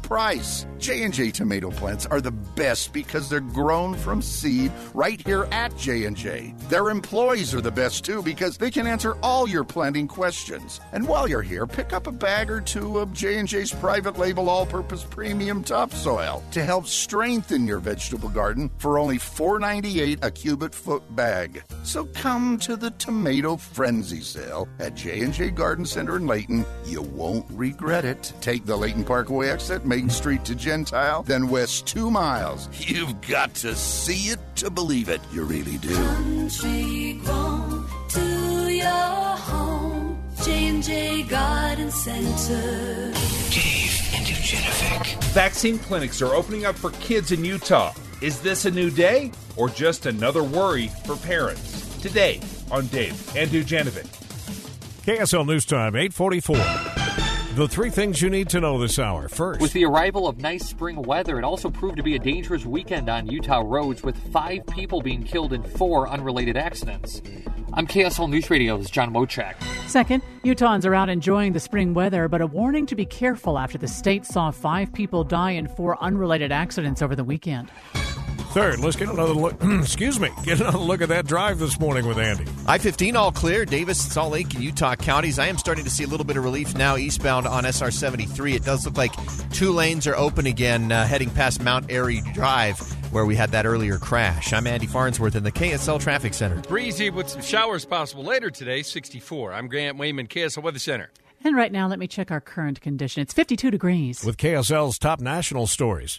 price. J and J tomato plants are the best because they're grown from seed right here at J and J. Their employees are the best too because they can answer all your planting questions. And while you're here, pick up a bag or two of J and J's private label all-purpose premium topsoil to help strengthen your vegetable garden for only four dollars and ninety-eight cents a cubic foot bag. So come to the Tomato Frenzy sale at J and J Garden Center in Layton. You won't regret it. Take the Layton Parkway exit, Main Street to Gentile, then west two miles. You've got to see it to believe it. You really do. Country grown to your home. J and J Garden Center. Dave and Dujanovic. Vaccine clinics are opening up for kids in Utah. Is this a new day or just another worry for parents? Today on Dave and Dujanovic. K S L News Time, eight forty-four. The three things you need to know this hour. First, with the arrival of nice spring weather, it also proved to be a dangerous weekend on Utah roads, with five people being killed in four unrelated accidents. I'm K S L News Radio's John Mochak. Second, Utahns are out enjoying the spring weather, but a warning to be careful after the state saw five people die in four unrelated accidents over the weekend. Third, let's get another look. Excuse me, get another look at that drive this morning with Andy. I fifteen all clear. Davis, Salt Lake, and Utah counties. I am starting to see a little bit of relief now eastbound on S R seventy-three. It does look like two lanes are open again, uh, heading past Mount Airy Drive, where we had that earlier crash. I'm Andy Farnsworth in the K S L Traffic Center. Breezy with some showers possible later today. sixty-four. I'm Grant Wayman, K S L Weather Center. And right now, let me check our current condition. It's fifty-two degrees. With K S L's top national stories.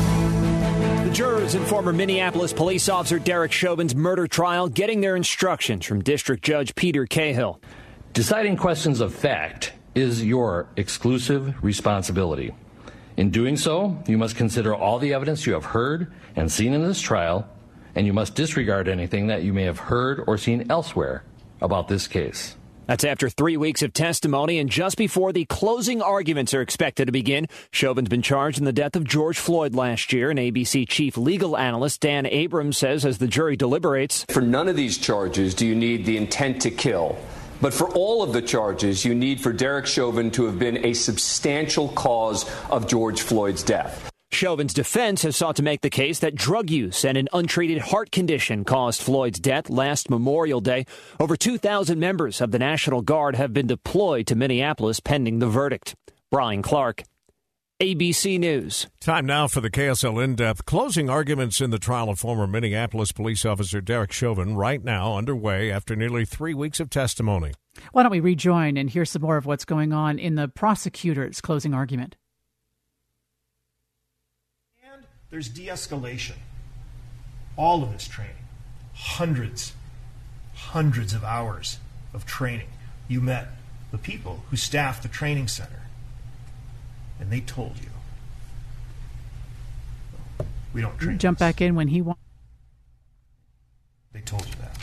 The jurors in former Minneapolis police officer Derek Chauvin's murder trial getting their instructions from District Judge Peter Cahill. Deciding questions of fact is your exclusive responsibility. In doing so, you must consider all the evidence you have heard and seen in this trial, and you must disregard anything that you may have heard or seen elsewhere about this case. That's after three weeks of testimony and just before the closing arguments are expected to begin. Chauvin's been charged in the death of George Floyd last year, and A B C chief legal analyst Dan Abrams says as the jury deliberates, for none of these charges do you need the intent to kill. But for all of the charges, you need for Derek Chauvin to have been a substantial cause of George Floyd's death. Chauvin's defense has sought to make the case that drug use and an untreated heart condition caused Floyd's death last Memorial Day. Over two thousand members of the National Guard have been deployed to Minneapolis pending the verdict. Brian Clark, A B C News. Time now for the K S L In-Depth. Closing arguments in the trial of former Minneapolis police officer Derek Chauvin right now underway after nearly three weeks of testimony. Why don't we rejoin and hear some more of what's going on in the prosecutor's closing argument? There's de-escalation. All of this training, hundreds, hundreds of hours of training. You met the people who staff the training center, and they told you, we don't train. Jump back in when he wants. They told you that.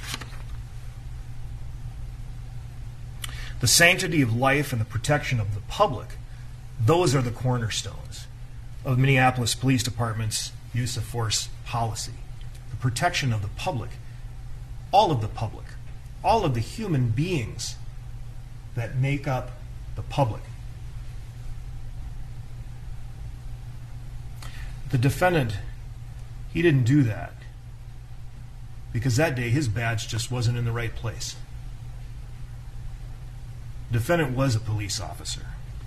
The sanctity of life and the protection of the public, those are the cornerstones of Minneapolis Police Department's use of force policy. The protection of the public, all of the public, all of the human beings that make up the public. The defendant, he didn't do that because that day his badge just wasn't in the right place. The defendant was a police officer.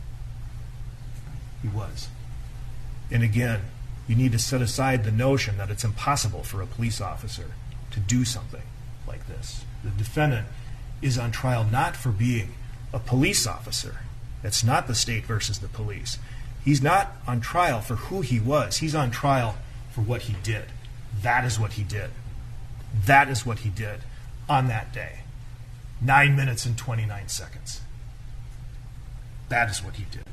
He was. And again, you need to set aside the notion that it's impossible for a police officer to do something like this. The defendant is on trial not for being a police officer. It's not the state versus the police. He's not on trial for who he was. He's on trial for what he did. That is what he did. That is what he did on that day. Nine minutes and twenty-nine seconds. That is what he did.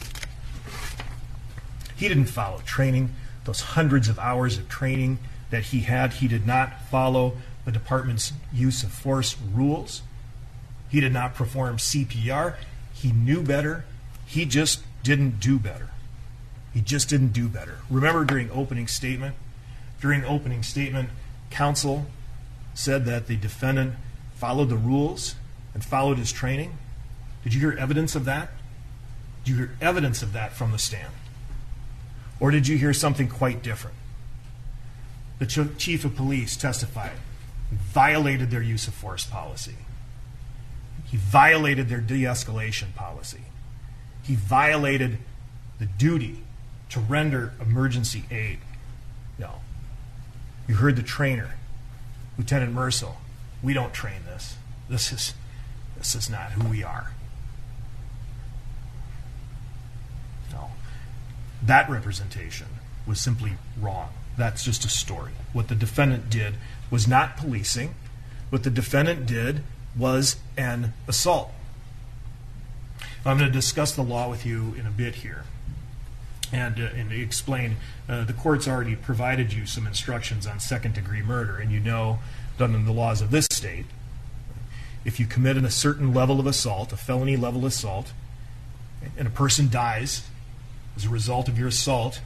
He didn't follow training, those hundreds of hours of training that he had. He did not follow the department's use of force rules. He did not perform C P R. He knew better. He just didn't do better. He just didn't do better. Remember during opening statement, during opening statement, counsel said that the defendant followed the rules and followed his training. Did you hear evidence of that? Did you hear evidence of that from the stand? Or did you hear something quite different? The ch- chief of police testified. He violated their use of force policy. He violated their de-escalation policy. He violated the duty to render emergency aid. No. You heard the trainer, Lieutenant Mercil. We don't train this. This is, this is not who we are. No. That representation was simply wrong. That's just a story. What the defendant did was not policing. What the defendant did was an assault. I'm going to discuss the law with you in a bit here and, uh, and explain. Uh, the court's already provided you some instructions on second-degree murder, and you know, done in the laws of this state, if you commit a certain level of assault, a felony-level assault, and a person dies as a result of your assault,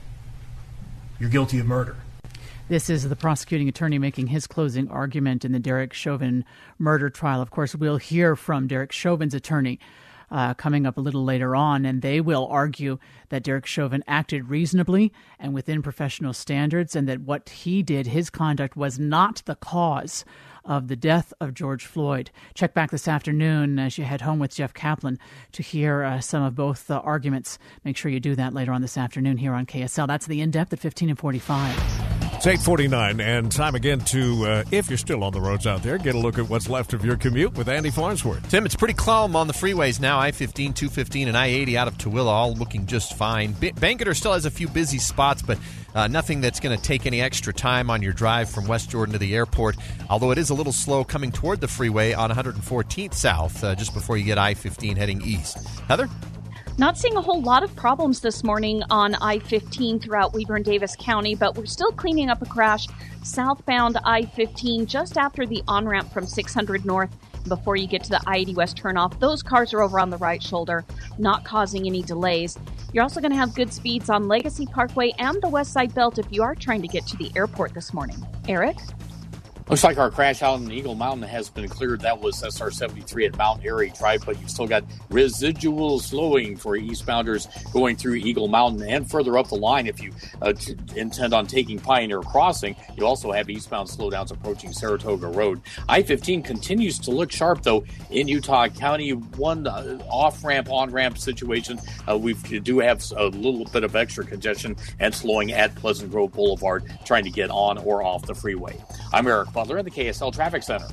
you're guilty of murder. This is the prosecuting attorney making his closing argument in the Derek Chauvin murder trial. Of course, we'll hear from Derek Chauvin's attorney uh, coming up a little later on, and they will argue that Derek Chauvin acted reasonably and within professional standards, and that what he did, his conduct, was not the cause of the death of George Floyd. Check back this afternoon as you head home with Jeff Kaplan to hear uh, some of both uh, arguments. Make sure you do that later on this afternoon here on K S L. That's the In-Depth at fifteen and forty-five. It's eight forty-nine, and time again to, uh, if you're still on the roads out there, get a look at what's left of your commute with Andy Farnsworth. Tim, it's pretty calm on the freeways now. I fifteen, two fifteen, and I eighty out of Tooele all looking just fine. B- Bangerter still has a few busy spots, but uh, nothing that's going to take any extra time on your drive from West Jordan to the airport, although it is a little slow coming toward the freeway on one fourteenth South, uh, just before you get I fifteen heading east. Heather? Not seeing a whole lot of problems this morning on I fifteen throughout Weber and Davis County, but we're still cleaning up a crash southbound I fifteen just after the on-ramp from six hundred North before you get to the I eighty West turnoff. Those cars are over on the right shoulder, not causing any delays. You're also going to have good speeds on Legacy Parkway and the West Side Belt if you are trying to get to the airport this morning. Eric? Looks like our crash out in Eagle Mountain has been cleared. That was S R seventy-three at Mount Airy Drive, but you've still got residual slowing for eastbounders going through Eagle Mountain and further up the line. If you uh, t- intend on taking Pioneer Crossing, you also have eastbound slowdowns approaching Saratoga Road. I fifteen continues to look sharp, though, in Utah County. One uh, off-ramp, on-ramp situation. Uh, we do have a little bit of extra congestion and slowing at Pleasant Grove Boulevard, trying to get on or off the freeway. I'm Eric Butler at the K S L Traffic Center.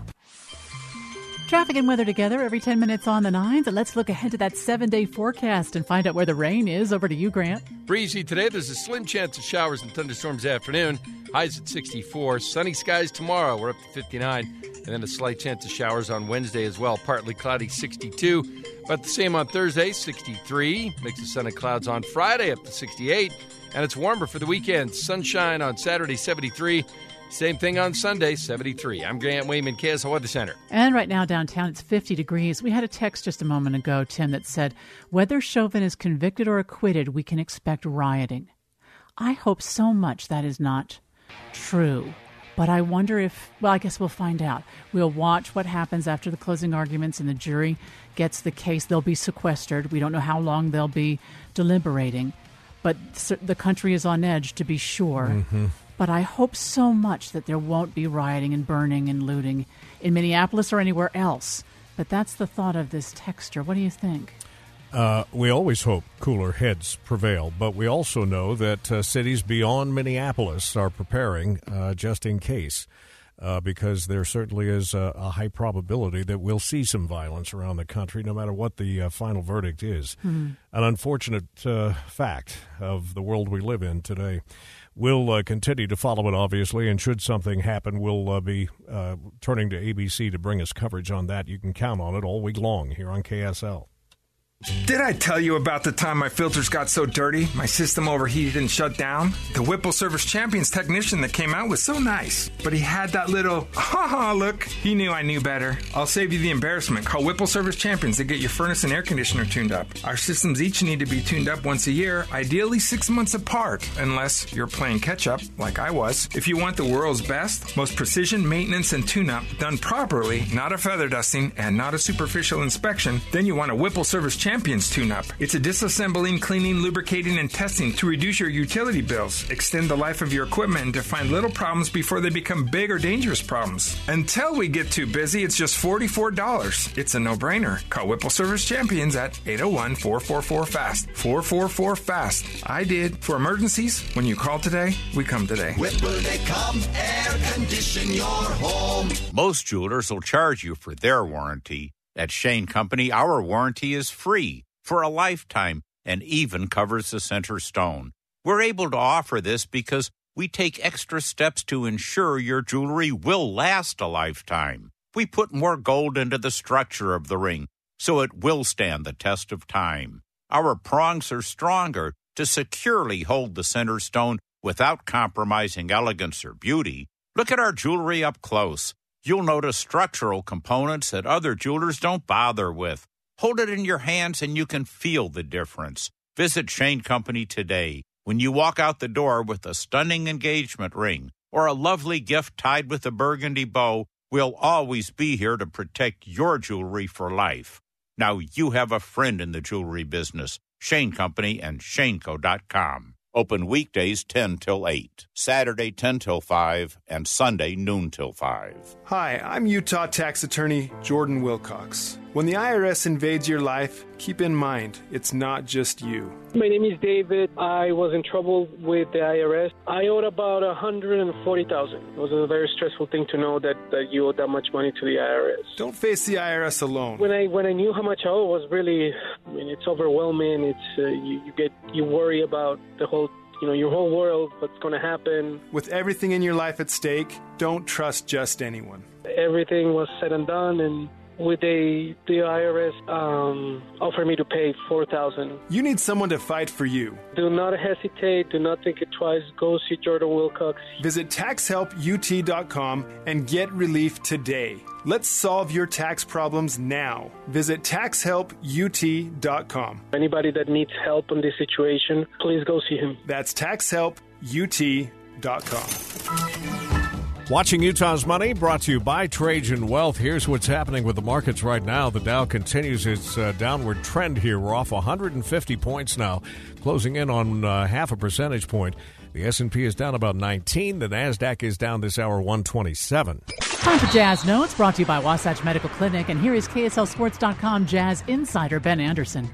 Traffic and weather together every ten minutes on the nines. And let's look ahead to that seven-day forecast and find out where the rain is. Over to you, Grant. Breezy today. There's a slim chance of showers and thunderstorms this afternoon. Highs at sixty-four. Sunny skies tomorrow. We're up to fifty-nine. And then a slight chance of showers on Wednesday as well. Partly cloudy, sixty-two. About the same on Thursday, sixty-three. Mix of sun and clouds on Friday, up to sixty-eight. And it's warmer for the weekend. Sunshine on Saturday, seventy-three. Same thing on Sunday, seventy-three. I'm Grant Wayman, K S L Weather Center. And right now downtown, it's fifty degrees. We had a text just a moment ago, Tim, that said, whether Chauvin is convicted or acquitted, we can expect rioting. I hope so much that is not true. But I wonder if, well, I guess we'll find out. We'll watch what happens after the closing arguments and the jury gets the case. They'll be sequestered. We don't know how long they'll be deliberating. But the country is on edge, to be sure. Mm-hmm. But I hope so much that there won't be rioting and burning and looting in Minneapolis or anywhere else. But that's the thought of this texter. What do you think? Uh, we always hope cooler heads prevail, but we also know that uh, cities beyond Minneapolis are preparing uh, just in case, uh, because there certainly is a, a high probability that we'll see some violence around the country, no matter what the uh, final verdict is. Mm-hmm. An unfortunate uh, fact of the world we live in today. We'll uh, continue to follow it, obviously, and should something happen, we'll uh, be uh, turning to A B C to bring us coverage on that. You can count on it all week long here on K S L. Did I tell you about the time my filters got so dirty, my system overheated and shut down? The Whipple Service Champions technician that came out was so nice, but he had that little, ha-ha look. He knew I knew better. I'll save you the embarrassment. Call Whipple Service Champions to get your furnace and air conditioner tuned up. Our systems each need to be tuned up once a year, ideally six months apart, unless you're playing catch-up, like I was. If you want the world's best, most precision maintenance and tune-up done properly, not a feather dusting and not a superficial inspection, then you want a Whipple Service Champions Champions tune-up. It's a disassembling, cleaning, lubricating, and testing to reduce your utility bills, extend the life of your equipment, and to find little problems before they become big or dangerous problems. Until we get too busy, it's just forty-four dollars. It's a no-brainer. Call Whipple Service Champions at eight oh one, four four four, FAST. four four four, FAST. I did. For emergencies, when you call today, we come today. Whipple, they come, air condition your home. Most jewelers will charge you for their warranty. At Shane Company, our warranty is free for a lifetime and even covers the center stone. We're able to offer this because we take extra steps to ensure your jewelry will last a lifetime. We put more gold into the structure of the ring so it will stand the test of time. Our prongs are stronger to securely hold the center stone without compromising elegance or beauty. Look at our jewelry up close. You'll notice structural components that other jewelers don't bother with. Hold it in your hands and you can feel the difference. Visit Shane Company today. When you walk out the door with a stunning engagement ring or a lovely gift tied with a burgundy bow, we'll always be here to protect your jewelry for life. Now you have a friend in the jewelry business. Shane Company and Shane Co dot com. Open weekdays ten till eight, Saturday ten till five, and Sunday noon till five. Hi, I'm Utah tax attorney Jordan Wilcox. When the I R S invades your life, keep in mind, it's not just you. My name is David. I was in trouble with the I R S. I owed about one hundred forty thousand dollars. It was a very stressful thing to know that, that you owed that much money to the I R S. Don't face the I R S alone. When I when I knew how much I owed, it was really, I mean, it's overwhelming. It's uh, you, you get you worry about the whole, you know, your whole world, what's going to happen. With everything in your life at stake, don't trust just anyone. Everything was said and done, and with the the I R S um, offered me to pay four thousand dollars. You need someone to fight for you. Do not hesitate. Do not think it twice. Go see Jordan Wilcox. Visit tax help U T dot com and get relief today. Let's solve your tax problems now. Visit tax help U T dot com. Anybody that needs help in this situation, please go see him. That's tax help U T dot com. Watching Utah's Money, brought to you by Trajan Wealth. Here's what's happening with the markets right now. The Dow continues its uh, downward trend here. We're off one hundred fifty points now, closing in on uh, half a percentage point. The S and P is down about nineteen. The NASDAQ is down this hour one twenty-seven. Time for Jazz Notes, brought to you by Wasatch Medical Clinic. And here is K S L Sports dot com Jazz insider Ben Anderson.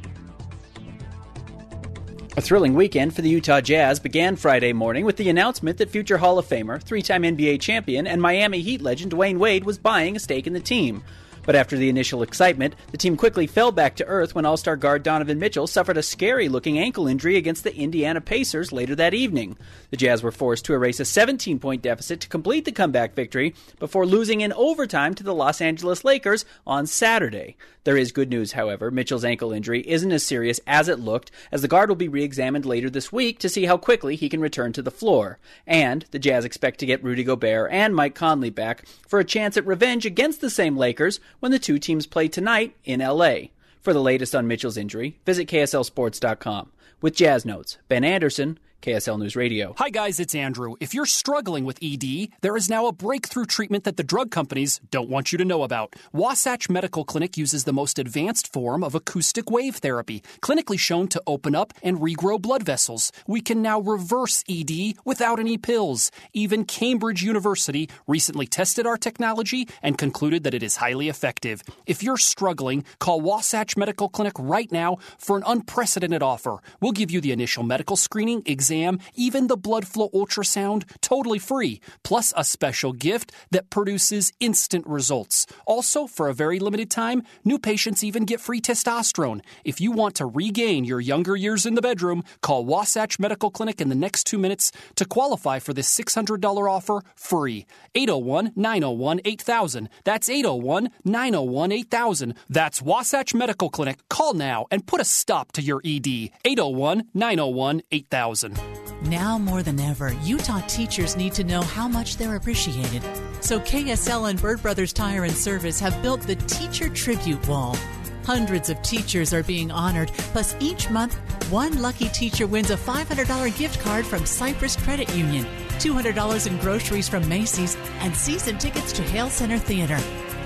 A thrilling weekend for the Utah Jazz began Friday morning with the announcement that future Hall of Famer, three-time N B A champion, and Miami Heat legend Dwayne Wade was buying a stake in the team. But after the initial excitement, the team quickly fell back to earth when All-Star guard Donovan Mitchell suffered a scary-looking ankle injury against the Indiana Pacers later that evening. The Jazz were forced to erase a seventeen-point deficit to complete the comeback victory before losing in overtime to the Los Angeles Lakers on Saturday. There is good news, however. Mitchell's ankle injury isn't as serious as it looked, as the guard will be re-examined later this week to see how quickly he can return to the floor. And the Jazz expect to get Rudy Gobert and Mike Conley back for a chance at revenge against the same Lakers when the two teams play tonight in L A. For the latest on Mitchell's injury, visit K S L Sports dot com. With Jazz Notes, Ben Anderson, K S L News Radio. Hi guys, it's Andrew. If you're struggling with E D, there is now a breakthrough treatment that the drug companies don't want you to know about. Wasatch Medical Clinic uses the most advanced form of acoustic wave therapy, clinically shown to open up and regrow blood vessels. We can now reverse E D without any pills. Even Cambridge University recently tested our technology and concluded that it is highly effective. If you're struggling, call Wasatch Medical Clinic right now for an unprecedented offer. We'll give you the initial medical screening, exam, even the blood flow ultrasound, totally free, plus a special gift that produces instant results. Also, for a very limited time, new patients even get free testosterone. If you want to regain your younger years in the bedroom, call Wasatch Medical Clinic in the next two minutes to qualify for this six hundred dollars offer free. eight oh one, nine oh one, eight thousand. That's eight oh one, nine oh one, eight thousand. That's Wasatch Medical Clinic. Call now and put a stop to your E D. eight oh one, nine oh one, eight thousand. Now more than ever, Utah teachers need to know how much they're appreciated. So K S L and Bird Brothers Tire and Service have built the Teacher Tribute Wall. Hundreds of teachers are being honored, plus each month, one lucky teacher wins a five hundred dollars gift card from Cypress Credit Union, two hundred dollars in groceries from Macy's, and season tickets to Hale Center Theater.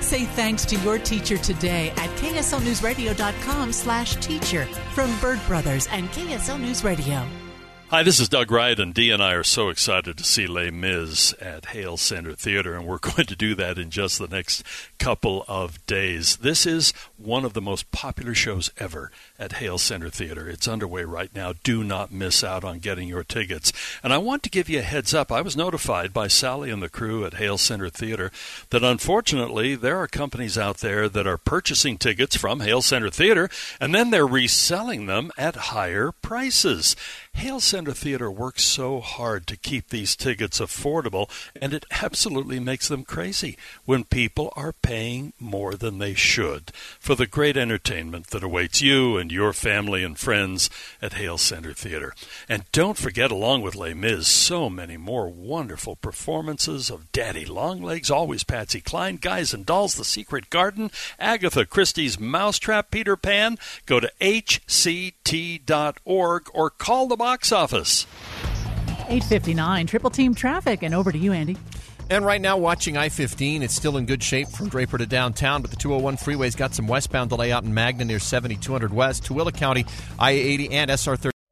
Say thanks to your teacher today at kslnewsradio.com slash teacher from Bird Brothers and K S L News Radio. Hi, this is Doug Wright, and Dee and I are so excited to see Les Mis at Hale Center Theater, and we're going to do that in just the next couple of days. This is one of the most popular shows ever at Hale Center Theater. It's underway right now. Do not miss out on getting your tickets. And I want to give you a heads up. I was notified by Sally and the crew at Hale Center Theater that unfortunately there are companies out there that are purchasing tickets from Hale Center Theater, and then they're reselling them at higher prices. Hale Center Theater works so hard to keep these tickets affordable, and it absolutely makes them crazy when people are paying more than they should for the great entertainment that awaits you and your family and friends at Hale Center Theater. And don't forget, along with Les Mis, so many more wonderful performances of Daddy Longlegs, Always Patsy Cline, Guys and Dolls, The Secret Garden, Agatha Christie's Mousetrap, Peter Pan. Go to H C T dot org or call the box office. eight fifty-nine, Triple Team Traffic, and over to you, Andy. And right now, watching I fifteen, it's still in good shape from Draper to downtown, but the two oh one freeway's got some westbound delay out in Magna near seventy-two hundred West, Tooele County, I eighty, and S R thirty.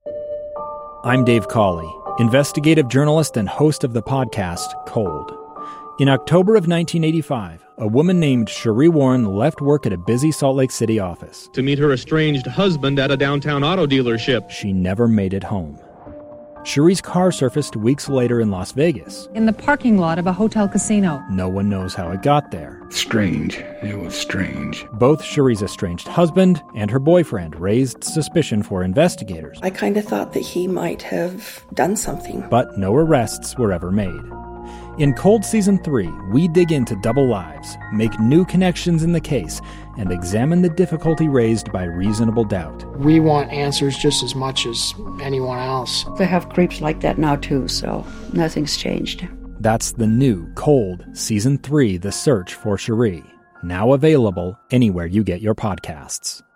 I'm Dave Cawley, investigative journalist and host of the podcast Cold. In October of nineteen eighty-five, a woman named Cherie Warren left work at a busy Salt Lake City office to meet her estranged husband at a downtown auto dealership. She never made it home. Cherie's car surfaced weeks later in Las Vegas. In the parking lot of a hotel casino. No one knows how it got there. Strange. It was strange. Both Cherie's estranged husband and her boyfriend raised suspicion for investigators. I kind of thought that he might have done something. But no arrests were ever made. In Cold Season three, we dig into double lives, make new connections in the case, and examine the difficulty raised by reasonable doubt. We want answers just as much as anyone else. They have creeps like that now, too, so nothing's changed. That's the new Cold Season three, The Search for Cherie, now available anywhere you get your podcasts.